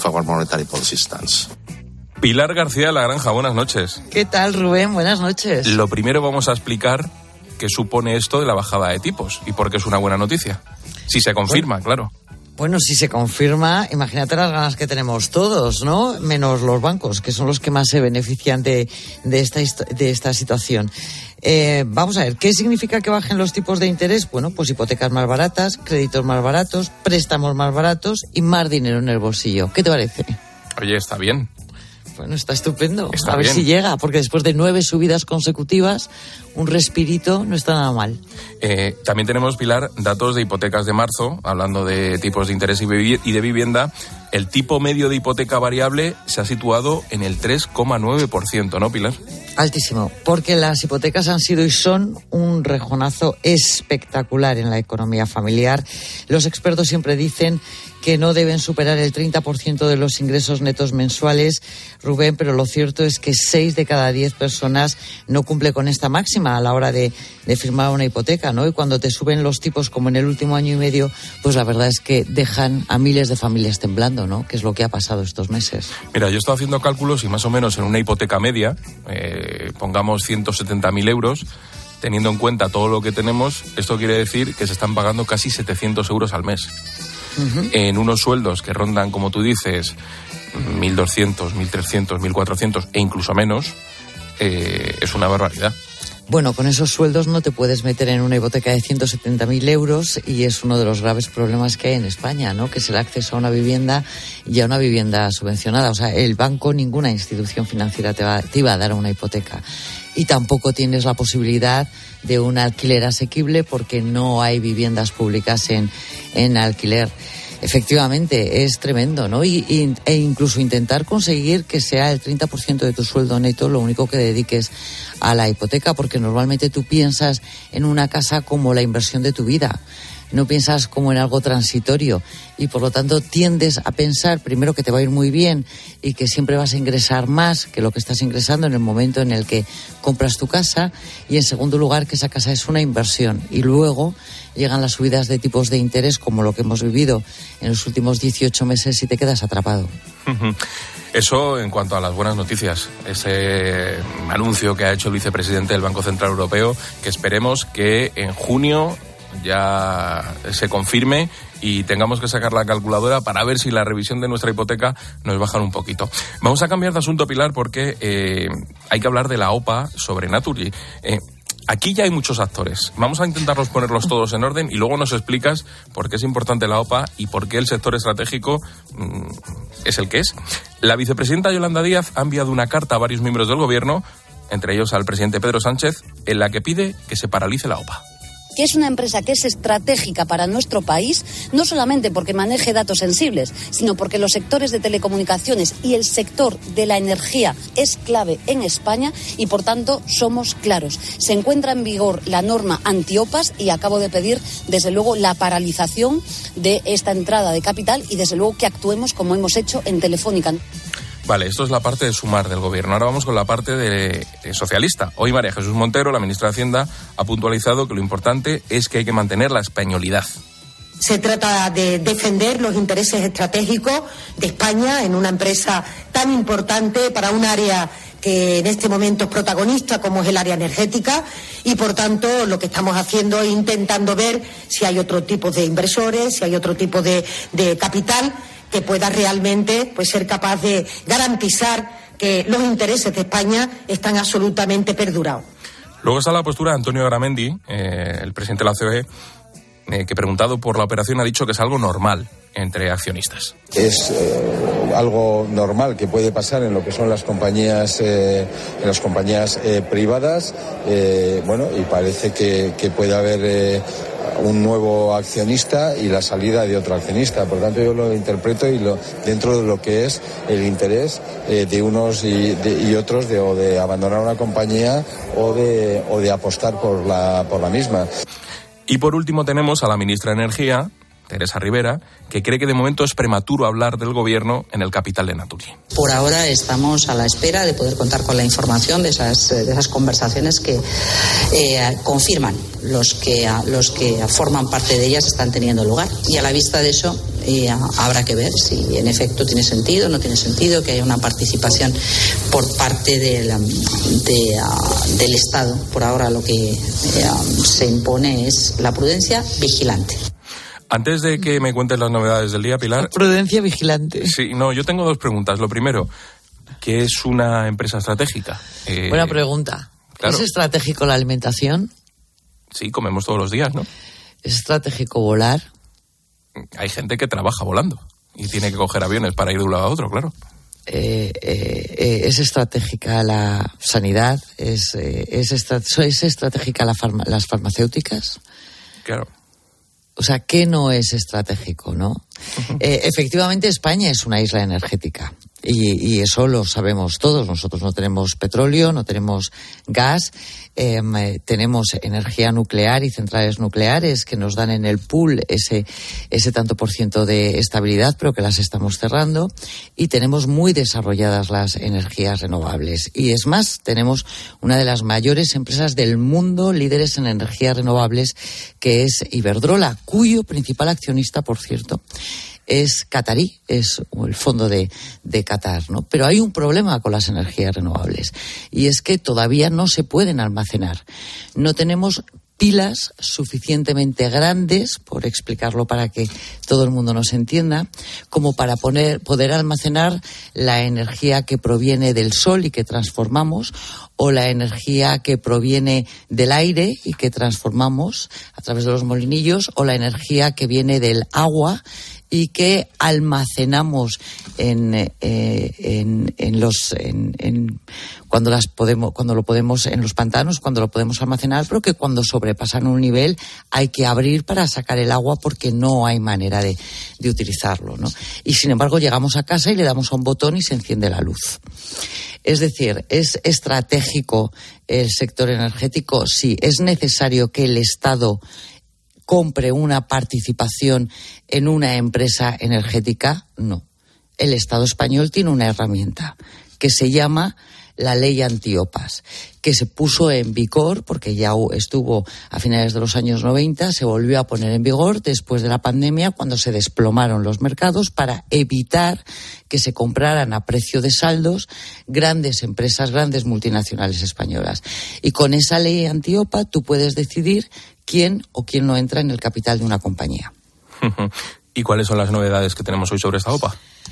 Pilar García de la Granja, buenas noches. ¿Qué tal, Rubén? Buenas noches. Lo primero vamos a explicar qué supone esto de la bajada de tipos y por qué es una buena noticia. Si se confirma, claro. Bueno, si se confirma, imagínate las ganas que tenemos todos, ¿no? Menos los bancos, que son los que más se benefician de esta situación. Vamos a ver, ¿qué significa que bajen los tipos de interés? Bueno, pues hipotecas más baratas, créditos más baratos, préstamos más baratos y más dinero en el bolsillo. ¿Qué te parece? Oye, está bien. Bueno, está estupendo. Está a ver bien. si llega, porque después de 9 subidas consecutivas, un respirito no está nada mal. También tenemos, Pilar, datos de hipotecas de marzo, hablando de tipos de interés y de vivienda. El tipo medio de hipoteca variable se ha situado en el 3,9%, ¿no, Pilar? Altísimo, porque las hipotecas han sido y son un rejonazo espectacular en la economía familiar. Los expertos siempre dicen que no deben superar el 30% de los ingresos netos mensuales, Rubén, pero lo cierto es que 6 de cada 10 personas no cumple con esta máxima a la hora de firmar una hipoteca, ¿no? Y cuando te suben los tipos como en el último año y medio, pues la verdad es que dejan a miles de familias temblando, ¿no? Que es lo que ha pasado estos meses. Mira, yo he estado haciendo cálculos y más o menos en una hipoteca media, pongamos 170.000 euros, teniendo en cuenta todo lo que tenemos, esto quiere decir que se están pagando casi 700 euros al mes. Uh-huh. En unos sueldos que rondan, como tú dices, 1.200, 1.300, 1.400 e incluso menos, es una barbaridad. Bueno, con esos sueldos no te puedes meter en una hipoteca de 170.000 euros y es uno de los graves problemas que hay en España, ¿no? Que es el acceso a una vivienda y a una vivienda subvencionada. O sea, el banco, ninguna institución financiera te iba a dar una hipoteca. Y tampoco tienes la posibilidad de un alquiler asequible porque no hay viviendas públicas en alquiler. Efectivamente, es tremendo, ¿no? E incluso intentar conseguir que sea el 30% de tu sueldo neto lo único que dediques a la hipoteca, porque normalmente tú piensas en una casa como la inversión de tu vida. No piensas como en algo transitorio y por lo tanto tiendes a pensar primero que te va a ir muy bien y que siempre vas a ingresar más que lo que estás ingresando en el momento en el que compras tu casa, y en segundo lugar que esa casa es una inversión, y luego llegan las subidas de tipos de interés como lo que hemos vivido en los últimos 18 meses y te quedas atrapado. Eso en cuanto a las buenas noticias, ese anuncio que ha hecho el vicepresidente del Banco Central Europeo, que esperemos que en junio ya se confirme y tengamos que sacar la calculadora para ver si la revisión de nuestra hipoteca nos bajan un poquito. Vamos a cambiar de asunto, Pilar, porque hay que hablar de la OPA sobre Naturgy. Aquí ya hay muchos actores. Vamos a intentarlos ponerlos todos en orden y luego nos explicas por qué es importante la OPA y por qué el sector estratégico es el que es. La vicepresidenta Yolanda Díaz ha enviado una carta a varios miembros del gobierno, entre ellos al presidente Pedro Sánchez, en la que pide que se paralice la OPA. Que es una empresa que es estratégica para nuestro país, no solamente porque maneje datos sensibles, sino porque los sectores de telecomunicaciones y el sector de la energía es clave en España y, por tanto, somos claros. Se encuentra en vigor la norma anti-OPAs y acabo de pedir, desde luego, la paralización de esta entrada de capital y, desde luego, que actuemos como hemos hecho en Telefónica. Vale, esto es la parte de sumar del gobierno. Ahora vamos con la parte de socialista. Hoy María Jesús Montero, la ministra de Hacienda, ha puntualizado que lo importante es que hay que mantener la españolidad. Se trata de defender los intereses estratégicos de España en una empresa tan importante para un área que en este momento es protagonista como es el área energética, y por tanto lo que estamos haciendo es intentando ver si hay otro tipo de inversores, si hay otro tipo de capital que pueda realmente ser capaz de garantizar que los intereses de España están absolutamente perdurados. Luego está la postura de Antonio Garamendi, el presidente de la COE, que preguntado por la operación ha dicho que es algo normal entre accionistas. Es algo normal que puede pasar en lo que son las compañías privadas, y parece que puede haber un nuevo accionista y la salida de otro accionista. Por tanto, yo lo interpreto dentro de lo que es el interés de unos y otros de abandonar una compañía o de apostar por la misma. Y por último tenemos a la ministra de Energía, Teresa Rivera, que cree que de momento es prematuro hablar del gobierno en el capital de Naturgy. Por ahora estamos a la espera de poder contar con la información de esas conversaciones que confirman los que forman parte de ellas están teniendo lugar. Y a la vista de eso habrá que ver si en efecto tiene sentido o no tiene sentido que haya una participación por parte del Estado. Por ahora lo que se impone es la prudencia vigilante. Antes de que me cuentes las novedades del día, Pilar... Prudencia vigilante. Sí, no, yo tengo dos preguntas. Lo primero, ¿qué es una empresa estratégica? Buena pregunta. Claro. ¿Es estratégico la alimentación? Sí, comemos todos los días, ¿no? ¿Es estratégico volar? Hay gente que trabaja volando y tiene que coger aviones para ir de un lado a otro, claro. ¿Es estratégica la sanidad? ¿Es estratégica las farmacéuticas? Claro. O sea, ¿qué no es estratégico, no? Uh-huh. Efectivamente, España es una isla energética y eso lo sabemos todos. Nosotros no tenemos petróleo, no tenemos gas, tenemos energía nuclear y centrales nucleares que nos dan en el pool ese tanto por ciento de estabilidad, pero que las estamos cerrando, y tenemos muy desarrolladas las energías renovables. Y es más, tenemos una de las mayores empresas del mundo líderes en energías renovables, que es Iberdrola, cuyo principal accionista, por cierto, es catarí, es el fondo de Qatar, ¿no? Pero hay un problema con las energías renovables, y es que todavía no se pueden almacenar. No tenemos pilas suficientemente grandes, por explicarlo para que todo el mundo nos entienda, como para poder almacenar la energía que proviene del sol y que transformamos, o la energía que proviene del aire y que transformamos a través de los molinillos, o la energía que viene del agua y que almacenamos cuando lo podemos en los pantanos, cuando lo podemos almacenar, pero que cuando sobrepasan un nivel hay que abrir para sacar el agua porque no hay manera de utilizarlo, ¿no? Y sin embargo llegamos a casa y le damos a un botón y se enciende la luz. Es decir, ¿es estratégico el sector energético? Sí. ¿Es necesario que el Estado compre una participación en una empresa energética? No. El Estado español tiene una herramienta que se llama la ley antiopas, que se puso en vigor porque ya estuvo a finales de los años 90, se volvió a poner en vigor después de la pandemia, cuando se desplomaron los mercados, para evitar que se compraran a precio de saldos grandes empresas, grandes multinacionales españolas. Y con esa ley antiopa tú puedes decidir quién o quién no entra en el capital de una compañía. ¿Y cuáles son las novedades que tenemos hoy sobre esta OPA?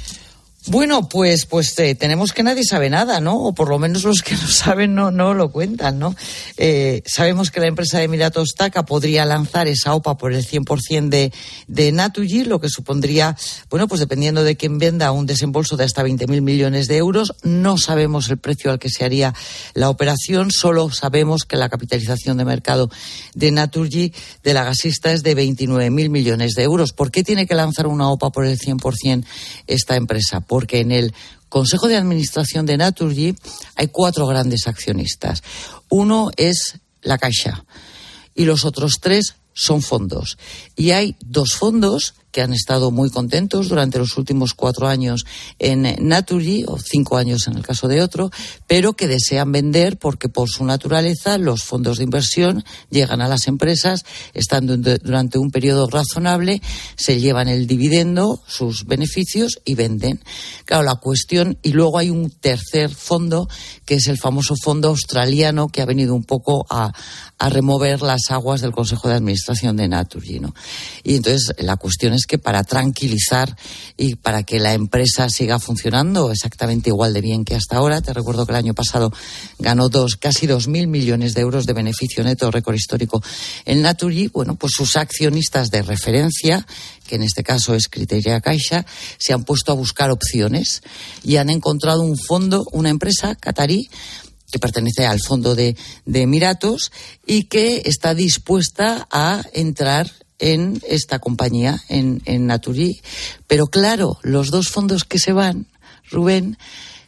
Bueno, pues tenemos que nadie sabe nada, ¿no? O por lo menos los que no saben no lo cuentan, ¿no? Sabemos que la empresa de Emiratos TAQA podría lanzar esa OPA por el 100% de Naturgy, lo que supondría, bueno, pues dependiendo de quién venda, un desembolso de hasta 20.000 millones de euros. No sabemos el precio al que se haría la operación, solo sabemos que la capitalización de mercado de Naturgy, de la gasista, es de 29.000 millones de euros. ¿Por qué tiene que lanzar una OPA por el 100% esta empresa? Porque en el Consejo de Administración de Naturgy hay 4 grandes accionistas. Uno es la Caixa y los otros 3 son fondos. Y hay 2 fondos que han estado muy contentos durante los últimos 4 años en Naturgy, o 5 años en el caso de otro, pero que desean vender porque por su naturaleza los fondos de inversión llegan a las empresas, están durante un periodo razonable, se llevan el dividendo, sus beneficios, y venden. Claro, la cuestión, y luego hay un tercer fondo, que es el famoso fondo australiano, que ha venido un poco a remover las aguas del Consejo de Administración de Naturgy, ¿no? Y entonces la cuestión es que para tranquilizar y para que la empresa siga funcionando exactamente igual de bien que hasta ahora, te recuerdo que el año pasado ganó casi 2.000 millones de euros de beneficio neto, récord histórico en Naturgy, bueno, pues sus accionistas de referencia, que en este caso es Criteria Caixa, se han puesto a buscar opciones y han encontrado un fondo, una empresa catarí, que pertenece al fondo de Emiratos y que está dispuesta a entrar en esta compañía, en Naturgy. Pero claro, los 2 fondos que se van, Rubén,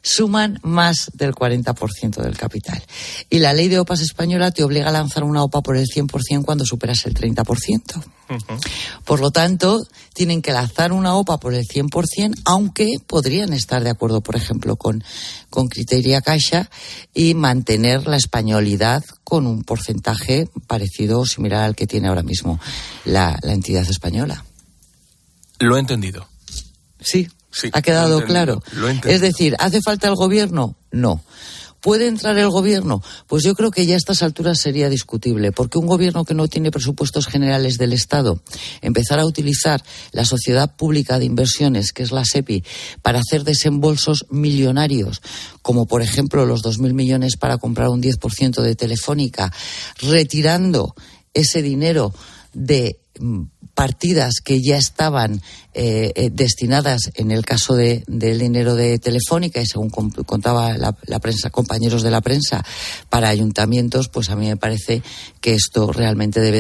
suman más del 40% del capital. Y la ley de OPAs española te obliga a lanzar una OPA por el 100% cuando superas el 30%. Por lo tanto, tienen que lanzar una OPA por el 100%, aunque podrían estar de acuerdo, por ejemplo, con Criteria Caixa y mantener la españolidad con un porcentaje parecido o similar al que tiene ahora mismo la entidad española. Lo he entendido. Sí, ha quedado claro. Es decir, ¿hace falta el gobierno? No. ¿Puede entrar el gobierno? Pues yo creo que ya a estas alturas sería discutible, porque un gobierno que no tiene presupuestos generales del Estado, empezar a utilizar la Sociedad Pública de Inversiones, que es la SEPI, para hacer desembolsos millonarios, como por ejemplo los 2.000 millones para comprar un 10% de Telefónica, retirando ese dinero de partidas que ya estaban destinadas, en el caso del dinero de Telefónica, y según contaba la prensa, compañeros de la prensa, para ayuntamientos, pues a mí me parece que esto realmente debe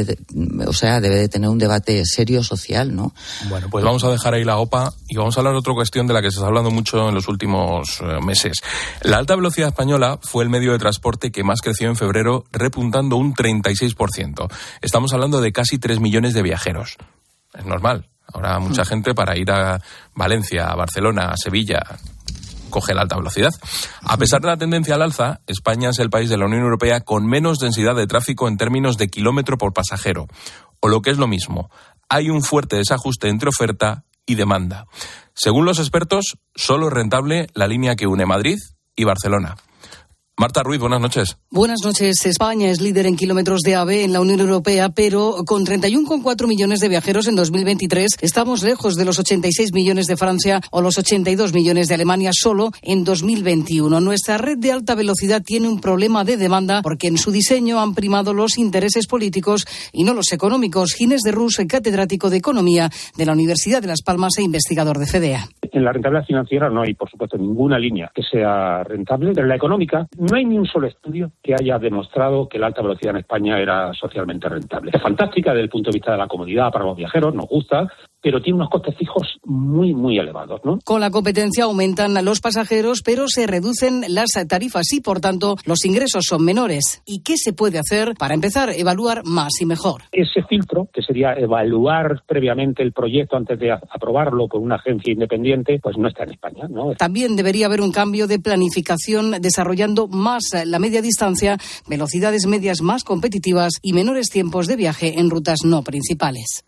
de tener un debate serio social, ¿no? Bueno, pues vamos a dejar ahí la OPA y vamos a hablar de otra cuestión de la que se está hablando mucho en los últimos meses. La alta velocidad española fue el medio de transporte que más creció en febrero, repuntando un 36%. Estamos hablando de casi 3 millones de viajeros. Es normal. Ahora mucha gente para ir a Valencia, a Barcelona, a Sevilla, coge la alta velocidad. A pesar de la tendencia al alza, España es el país de la Unión Europea con menos densidad de tráfico en términos de kilómetro por pasajero. O lo que es lo mismo, hay un fuerte desajuste entre oferta y demanda. Según los expertos, solo es rentable la línea que une Madrid y Barcelona. Marta Ruiz, buenas noches. Buenas noches. España es líder en kilómetros de AVE en la Unión Europea, pero con 31,4 millones de viajeros en 2023 estamos lejos de los 86 millones de Francia o los 82 millones de Alemania solo en 2021. Nuestra red de alta velocidad tiene un problema de demanda porque en su diseño han primado los intereses políticos y no los económicos. Ginés de Rus, catedrático de Economía de la Universidad de Las Palmas e investigador de FEDEA. En la rentabilidad financiera no hay, por supuesto, ninguna línea que sea rentable, pero en la económica no hay ni un solo estudio que haya demostrado que la alta velocidad en España era socialmente rentable. Es fantástica desde el punto de vista de la comodidad para los viajeros, nos gusta, pero tiene unos costes fijos muy, muy elevados, ¿no? Con la competencia aumentan los pasajeros, pero se reducen las tarifas y, por tanto, los ingresos son menores. ¿Y qué se puede hacer para empezar a evaluar más y mejor? Ese filtro, que sería evaluar previamente el proyecto antes de aprobarlo por una agencia independiente, pues no está en España, ¿no? También debería haber un cambio de planificación, desarrollando más la media distancia, velocidades medias más competitivas y menores tiempos de viaje en rutas no principales.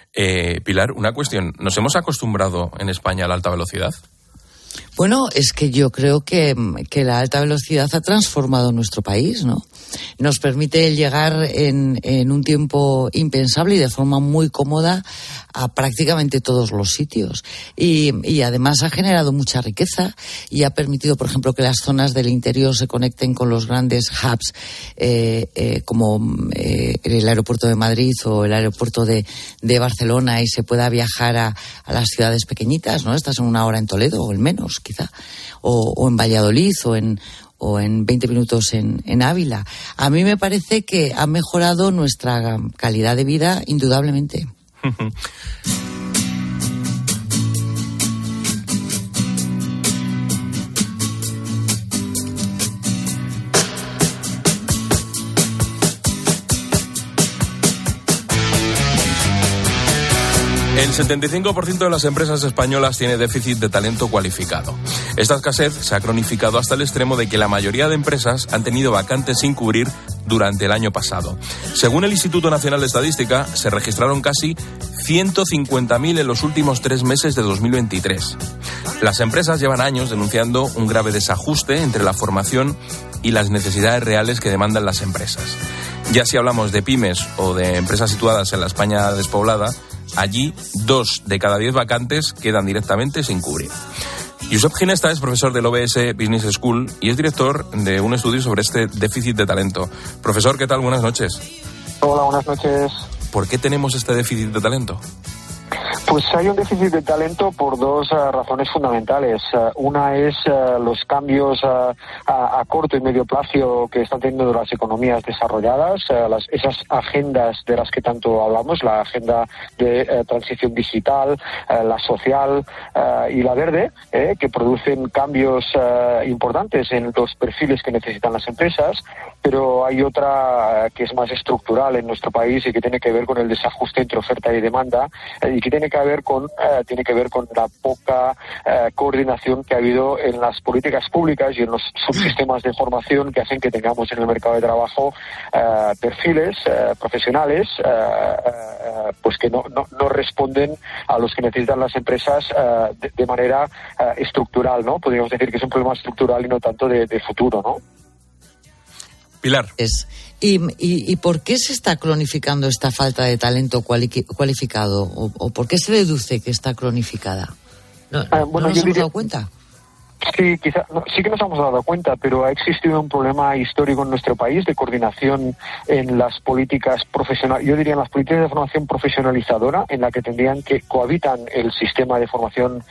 Pilar, una cuestión. ¿Nos hemos acostumbrado en España a la alta velocidad? Bueno, es que yo creo que la alta velocidad ha transformado nuestro país, ¿no? Nos permite llegar en un tiempo impensable y de forma muy cómoda a prácticamente todos los sitios. Y además ha generado mucha riqueza y ha permitido, por ejemplo, que las zonas del interior se conecten con los grandes hubs como el aeropuerto de Madrid o el aeropuerto de Barcelona, y se pueda viajar a las ciudades pequeñitas, ¿no? Estás en una hora en Toledo o en menos, quizá, o en Valladolid o en 20 minutos en Ávila. A mí me parece que ha mejorado nuestra calidad de vida indudablemente. El 75% de las empresas españolas tiene déficit de talento cualificado. Esta escasez se ha cronificado hasta el extremo de que la mayoría de empresas han tenido vacantes sin cubrir durante el año pasado. Según el Instituto Nacional de Estadística, se registraron casi 150.000 en los últimos 3 meses de 2023. Las empresas llevan años denunciando un grave desajuste entre la formación y las necesidades reales que demandan las empresas. Ya si hablamos de pymes o de empresas situadas en la España despoblada, allí 2 de cada 10 vacantes quedan directamente sin cubrir. Josep Ginesta es profesor del OBS Business School y es director de un estudio sobre este déficit de talento. Profesor, ¿qué tal? Buenas noches. Hola, buenas noches. ¿Por qué tenemos este déficit de talento? Pues hay un déficit de talento por dos razones fundamentales. Una es los cambios a corto y medio plazo que están teniendo las economías desarrolladas, esas agendas de las que tanto hablamos, la agenda de transición digital, la social y la verde, que producen cambios importantes en los perfiles que necesitan las empresas, pero hay otra que es más estructural en nuestro país y que tiene que ver con el desajuste entre oferta y demanda y que tiene que ver con la poca coordinación que ha habido en las políticas públicas y en los subsistemas de formación que hacen que tengamos en el mercado de trabajo perfiles profesionales pues que no responden a los que necesitan las empresas de manera estructural, ¿no? Podríamos decir que es un problema estructural y no tanto de futuro, ¿no? Pilar. ¿Y por qué se está cronificando esta falta de talento cualificado? ¿O por qué se deduce que está cronificada? ¿No nos hemos dado cuenta? Sí, sí que nos hemos dado cuenta, pero ha existido un problema histórico en nuestro país de coordinación en las políticas profesionales, yo diría en las políticas de formación profesionalizadora, en la que tendrían que cohabitan el sistema de formación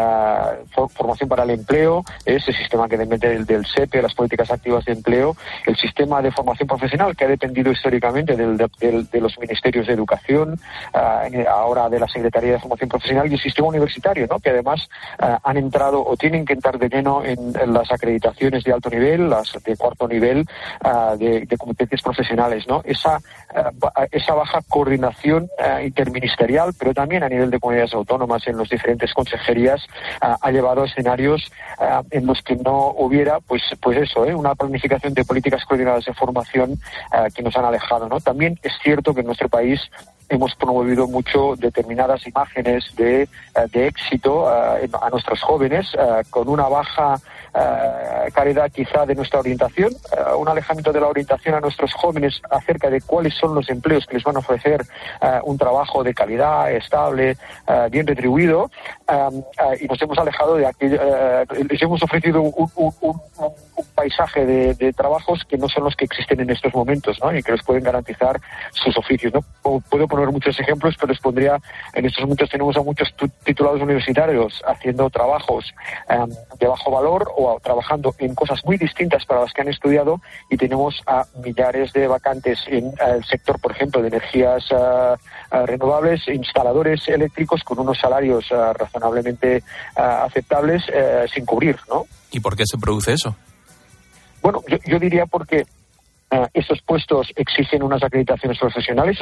para el empleo, ese sistema que depende del SEPE, las políticas activas de empleo, el sistema de formación profesional que ha dependido históricamente de los ministerios de educación, ahora de la Secretaría de Formación Profesional, y el sistema universitario, ¿no? Que además han entrado o tienen que entrar de lleno en las acreditaciones de alto nivel, las de cuarto nivel de competencias profesionales, ¿no? Esa baja coordinación interministerial, pero también a nivel de comunidades autónomas en las diferentes consejerías, ha llevado a escenarios en los que no hubiera, pues eso, una planificación de políticas coordinadas de formación que nos han alejado, ¿no? También es cierto que en nuestro país hemos promovido mucho determinadas imágenes de éxito a nuestros jóvenes, con una baja calidad quizá de nuestra orientación, un alejamiento de la orientación a nuestros jóvenes acerca de cuáles son los empleos que les van a ofrecer un trabajo de calidad, estable, bien retribuido, y nos hemos alejado de aquello, les hemos ofrecido un paisaje de trabajos que no son los que existen en estos momentos, ¿no? Y que les pueden garantizar sus oficios, ¿no? Puedo poner muchos ejemplos, pero les pondría, en estos momentos tenemos a muchos titulados universitarios haciendo trabajos de bajo valor o trabajando en cosas muy distintas para las que han estudiado, y tenemos a millares de vacantes en el sector, por ejemplo, de energías renovables, instaladores eléctricos con unos salarios razonablemente aceptables sin cubrir, ¿no? ¿Y por qué se produce eso? Bueno, yo diría porque estos puestos exigen unas acreditaciones profesionales,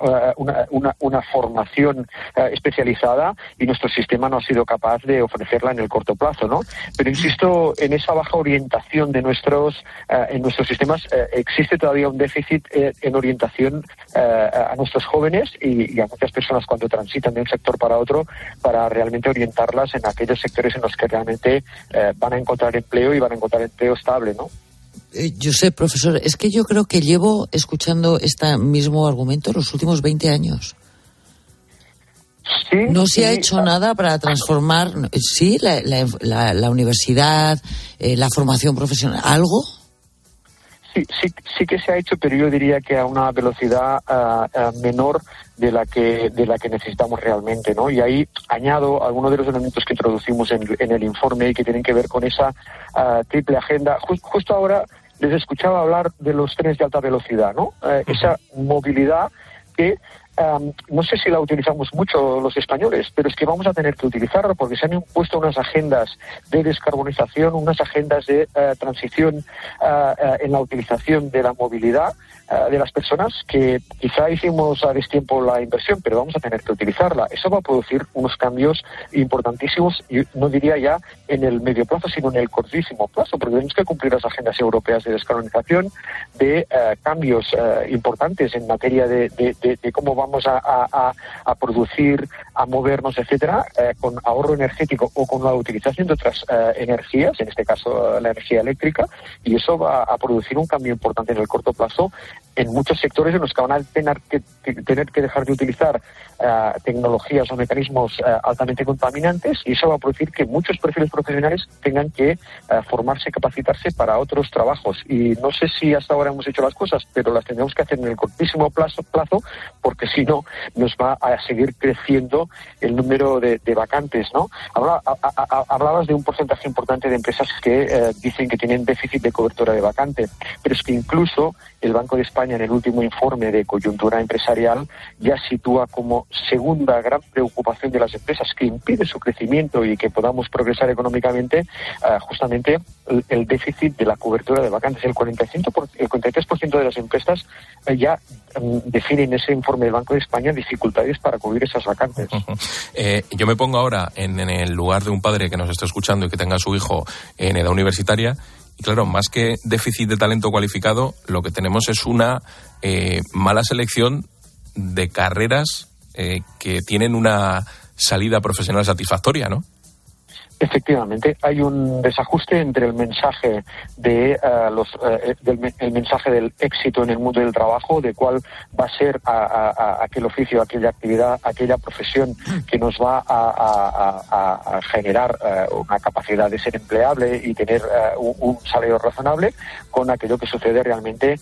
una formación especializada, y nuestro sistema no ha sido capaz de ofrecerla en el corto plazo, ¿no? Pero insisto, en esa baja orientación de en nuestros sistemas existe todavía un déficit en orientación a nuestros jóvenes y a muchas personas cuando transitan de un sector para otro, para realmente orientarlas en aquellos sectores en los que realmente van a encontrar empleo y van a encontrar empleo estable, ¿no? Yo sé, profesor, es que yo creo que llevo escuchando este mismo argumento los últimos 20 años. Sí, no se ha hecho nada para transformar, sí, la universidad, la formación profesional, ¿algo? Sí que se ha hecho, pero yo diría que a una velocidad menor de la que necesitamos realmente, ¿no? Y ahí añado algunos de los elementos que introducimos en el informe y que tienen que ver con esa triple agenda. Justo ahora les escuchaba hablar de los trenes de alta velocidad, ¿no? Esa movilidad que no sé si la utilizamos mucho los españoles, pero es que vamos a tener que utilizarla porque se han impuesto unas agendas de descarbonización, unas agendas de transición en la utilización de la movilidad de las personas, que quizá hicimos a destiempo la inversión, pero vamos a tener que utilizarla. Eso va a producir unos cambios importantísimos, y no diría ya en el medio plazo, sino en el cortísimo plazo, porque tenemos que cumplir las agendas europeas de descarbonización, de cambios importantes en materia de cómo vamos a producir, a movernos, etcétera, con ahorro energético o con la utilización de otras energías, en este caso la energía eléctrica, y eso va a producir un cambio importante en el corto plazo en muchos sectores en los que van a tener que dejar de utilizar tecnologías o mecanismos altamente contaminantes, y eso va a producir que muchos perfiles profesionales tengan que formarse, capacitarse para otros trabajos. Y no sé si hasta ahora hemos hecho las cosas, pero las tendremos que hacer en el cortísimo plazo, porque si no, nos va a seguir creciendo el número de vacantes, ¿no? Hablabas de un porcentaje importante de empresas que dicen que tienen déficit de cobertura de vacante, pero es que incluso el Banco de España, en el último informe de coyuntura empresarial, ya sitúa como segunda gran preocupación de las empresas que impide su crecimiento y que podamos progresar económicamente, justamente el déficit de la cobertura de vacantes. El 43% de las empresas ya definen ese informe del Banco de España dificultades para cubrir esas vacantes. Yo me pongo ahora en el lugar de un padre que nos está escuchando y que tenga a su hijo en edad universitaria. Y claro, más que déficit de talento cualificado, lo que tenemos es una mala selección de carreras que tienen una salida profesional satisfactoria, ¿no? Efectivamente, hay un desajuste entre el mensaje el mensaje del éxito en el mundo del trabajo, de cuál va a ser aquel oficio, aquella actividad, aquella profesión que nos va a generar una capacidad de ser empleable y tener un salario razonable, con aquello que sucede realmente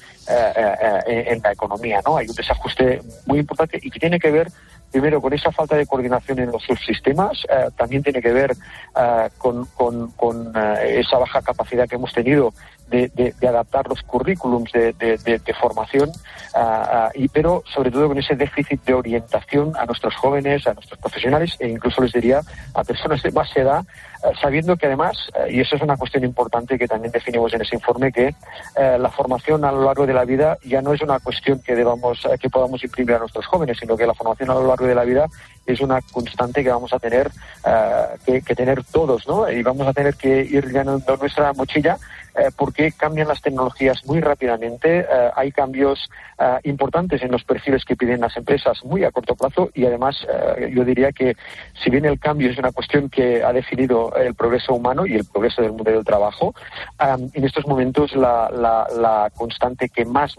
en la economía, ¿no? Hay un desajuste muy importante y que tiene que ver primero con esa falta de coordinación en los subsistemas, también tiene que ver con esa baja capacidad que hemos tenido de adaptar los currículums de formación, pero sobre todo con ese déficit de orientación a nuestros jóvenes, a nuestros profesionales e incluso les diría a personas de más edad, sabiendo que además, y eso es una cuestión importante que también definimos en ese informe, que la formación a lo largo de la vida ya no es una cuestión que podamos imprimir a nuestros jóvenes, sino que la formación a lo largo de la vida es una constante que vamos a tener que tener todos, ¿no? Y vamos a tener que ir llenando nuestra mochila porque cambian las tecnologías muy rápidamente, hay cambios importantes en los perfiles que piden las empresas muy a corto plazo, y además yo diría que si bien el cambio es una cuestión que ha definido el progreso humano y el progreso del mundo del trabajo, en estos momentos la constante que más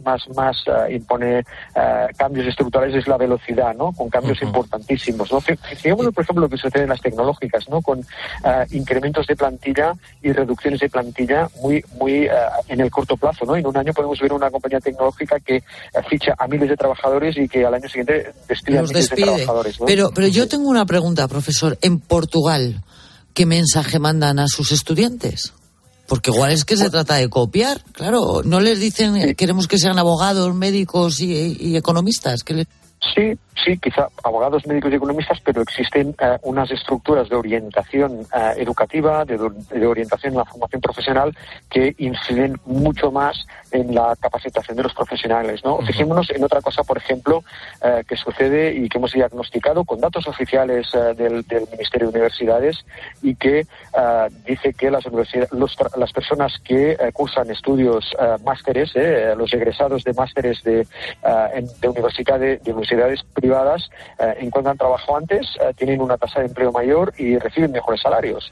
impone cambios estructurales es la velocidad, ¿no? Con cambios importantísimos, ¿no? Fijémonos, por ejemplo, lo que sucede en las tecnológicas, ¿no? Con incrementos de plantilla y reducciones de plantilla muy en el corto plazo, ¿no? En un año podemos ver una compañía tecnológica que ficha a miles de trabajadores y que al año siguiente despide a miles de trabajadores, ¿no? Pero yo tengo una pregunta, profesor. En Portugal, ¿qué mensaje mandan a sus estudiantes? Porque igual es que se trata de copiar, claro. No les dicen queremos que sean abogados, médicos y economistas. Sí, quizá abogados, médicos y economistas, pero existen unas estructuras de orientación educativa, de orientación en la formación profesional que inciden mucho más en la capacitación de los profesionales, ¿no? Fijémonos en otra cosa, por ejemplo, que sucede y que hemos diagnosticado con datos oficiales del Ministerio de Universidades, y que dice que las personas que cursan estudios másteres, los egresados de másteres de universidades privadas, encuentran trabajo antes, tienen una tasa de empleo mayor y reciben mejores salarios.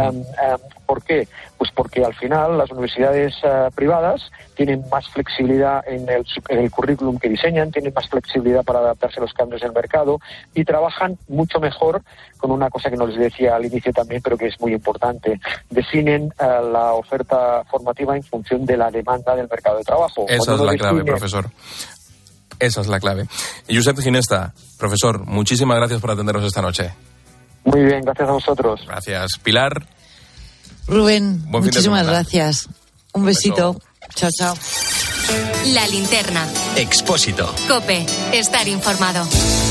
¿Por qué? Pues porque al final las universidades privadas tienen más flexibilidad en el currículum que diseñan, tienen más flexibilidad para adaptarse a los cambios del mercado y trabajan mucho mejor con una cosa que no les decía al inicio también, pero que es muy importante. Definen la oferta formativa en función de la demanda del mercado de trabajo. Esa es la clave, profesor. Esa es la clave. Josep Ginesta, profesor, muchísimas gracias por atendernos esta noche. Muy bien, gracias a vosotros. Gracias. Pilar. Rubén, muchísimas gracias. Un besito. Chao, chao. La linterna. Expósito. COPE. Estar informado.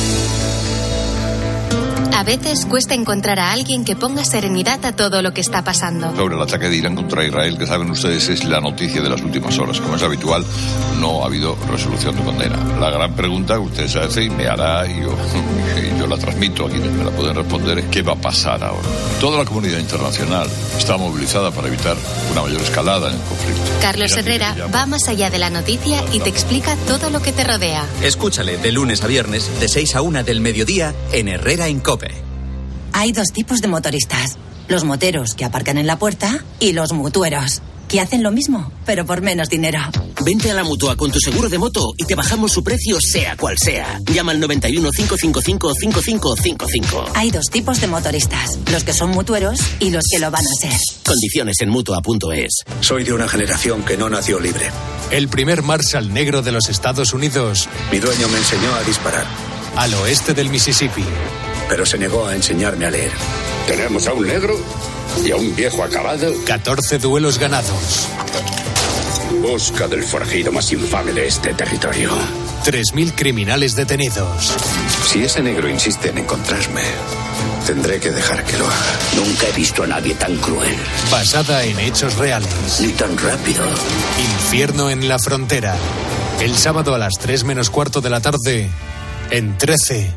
A veces cuesta encontrar a alguien que ponga serenidad a todo lo que está pasando. Sobre el ataque de Irán contra Israel, que saben ustedes es la noticia de las últimas horas. Como es habitual, no ha habido resolución de condena. La gran pregunta que usted se hace y me hará, y yo la transmito a quienes me la pueden responder, es ¿qué va a pasar ahora? Toda la comunidad internacional está movilizada para evitar una mayor escalada en el conflicto. Carlos Herrera va más allá de la noticia y te explica todo lo que te rodea. Escúchale de lunes a viernes, de 6 a 1 del mediodía, en Herrera en COPE. Hay dos tipos de motoristas. Los moteros, que aparcan en la puerta, y los mutueros, que hacen lo mismo, pero por menos dinero. Vente a la Mutua con tu seguro de moto y te bajamos su precio sea cual sea. Llama al 91 555 5555. Hay dos tipos de motoristas, los que son mutueros y los que lo van a ser. Condiciones en Mutua.es. Soy de una generación que no nació libre. El primer Marshal negro de los Estados Unidos. Mi dueño me enseñó a disparar. Al oeste del Mississippi. Pero se negó a enseñarme a leer. Tenemos a un negro y a un viejo acabado. 14 duelos ganados. Busca del forajido más infame de este territorio. 3.000 criminales detenidos. Si ese negro insiste en encontrarme, tendré que dejar que lo haga. Nunca he visto a nadie tan cruel. Basada en hechos reales. Ni tan rápido. Infierno en la frontera. El sábado a las 3 menos cuarto de la tarde, en 13.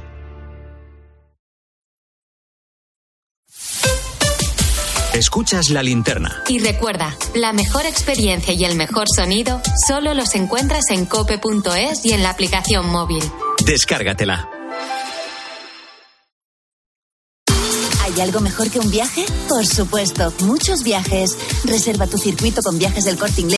Escuchas La Linterna. Y recuerda, la mejor experiencia y el mejor sonido solo los encuentras en cope.es y en la aplicación móvil. Descárgatela. ¿Hay algo mejor que un viaje? Por supuesto, muchos viajes. Reserva tu circuito con Viajes del Corte Inglés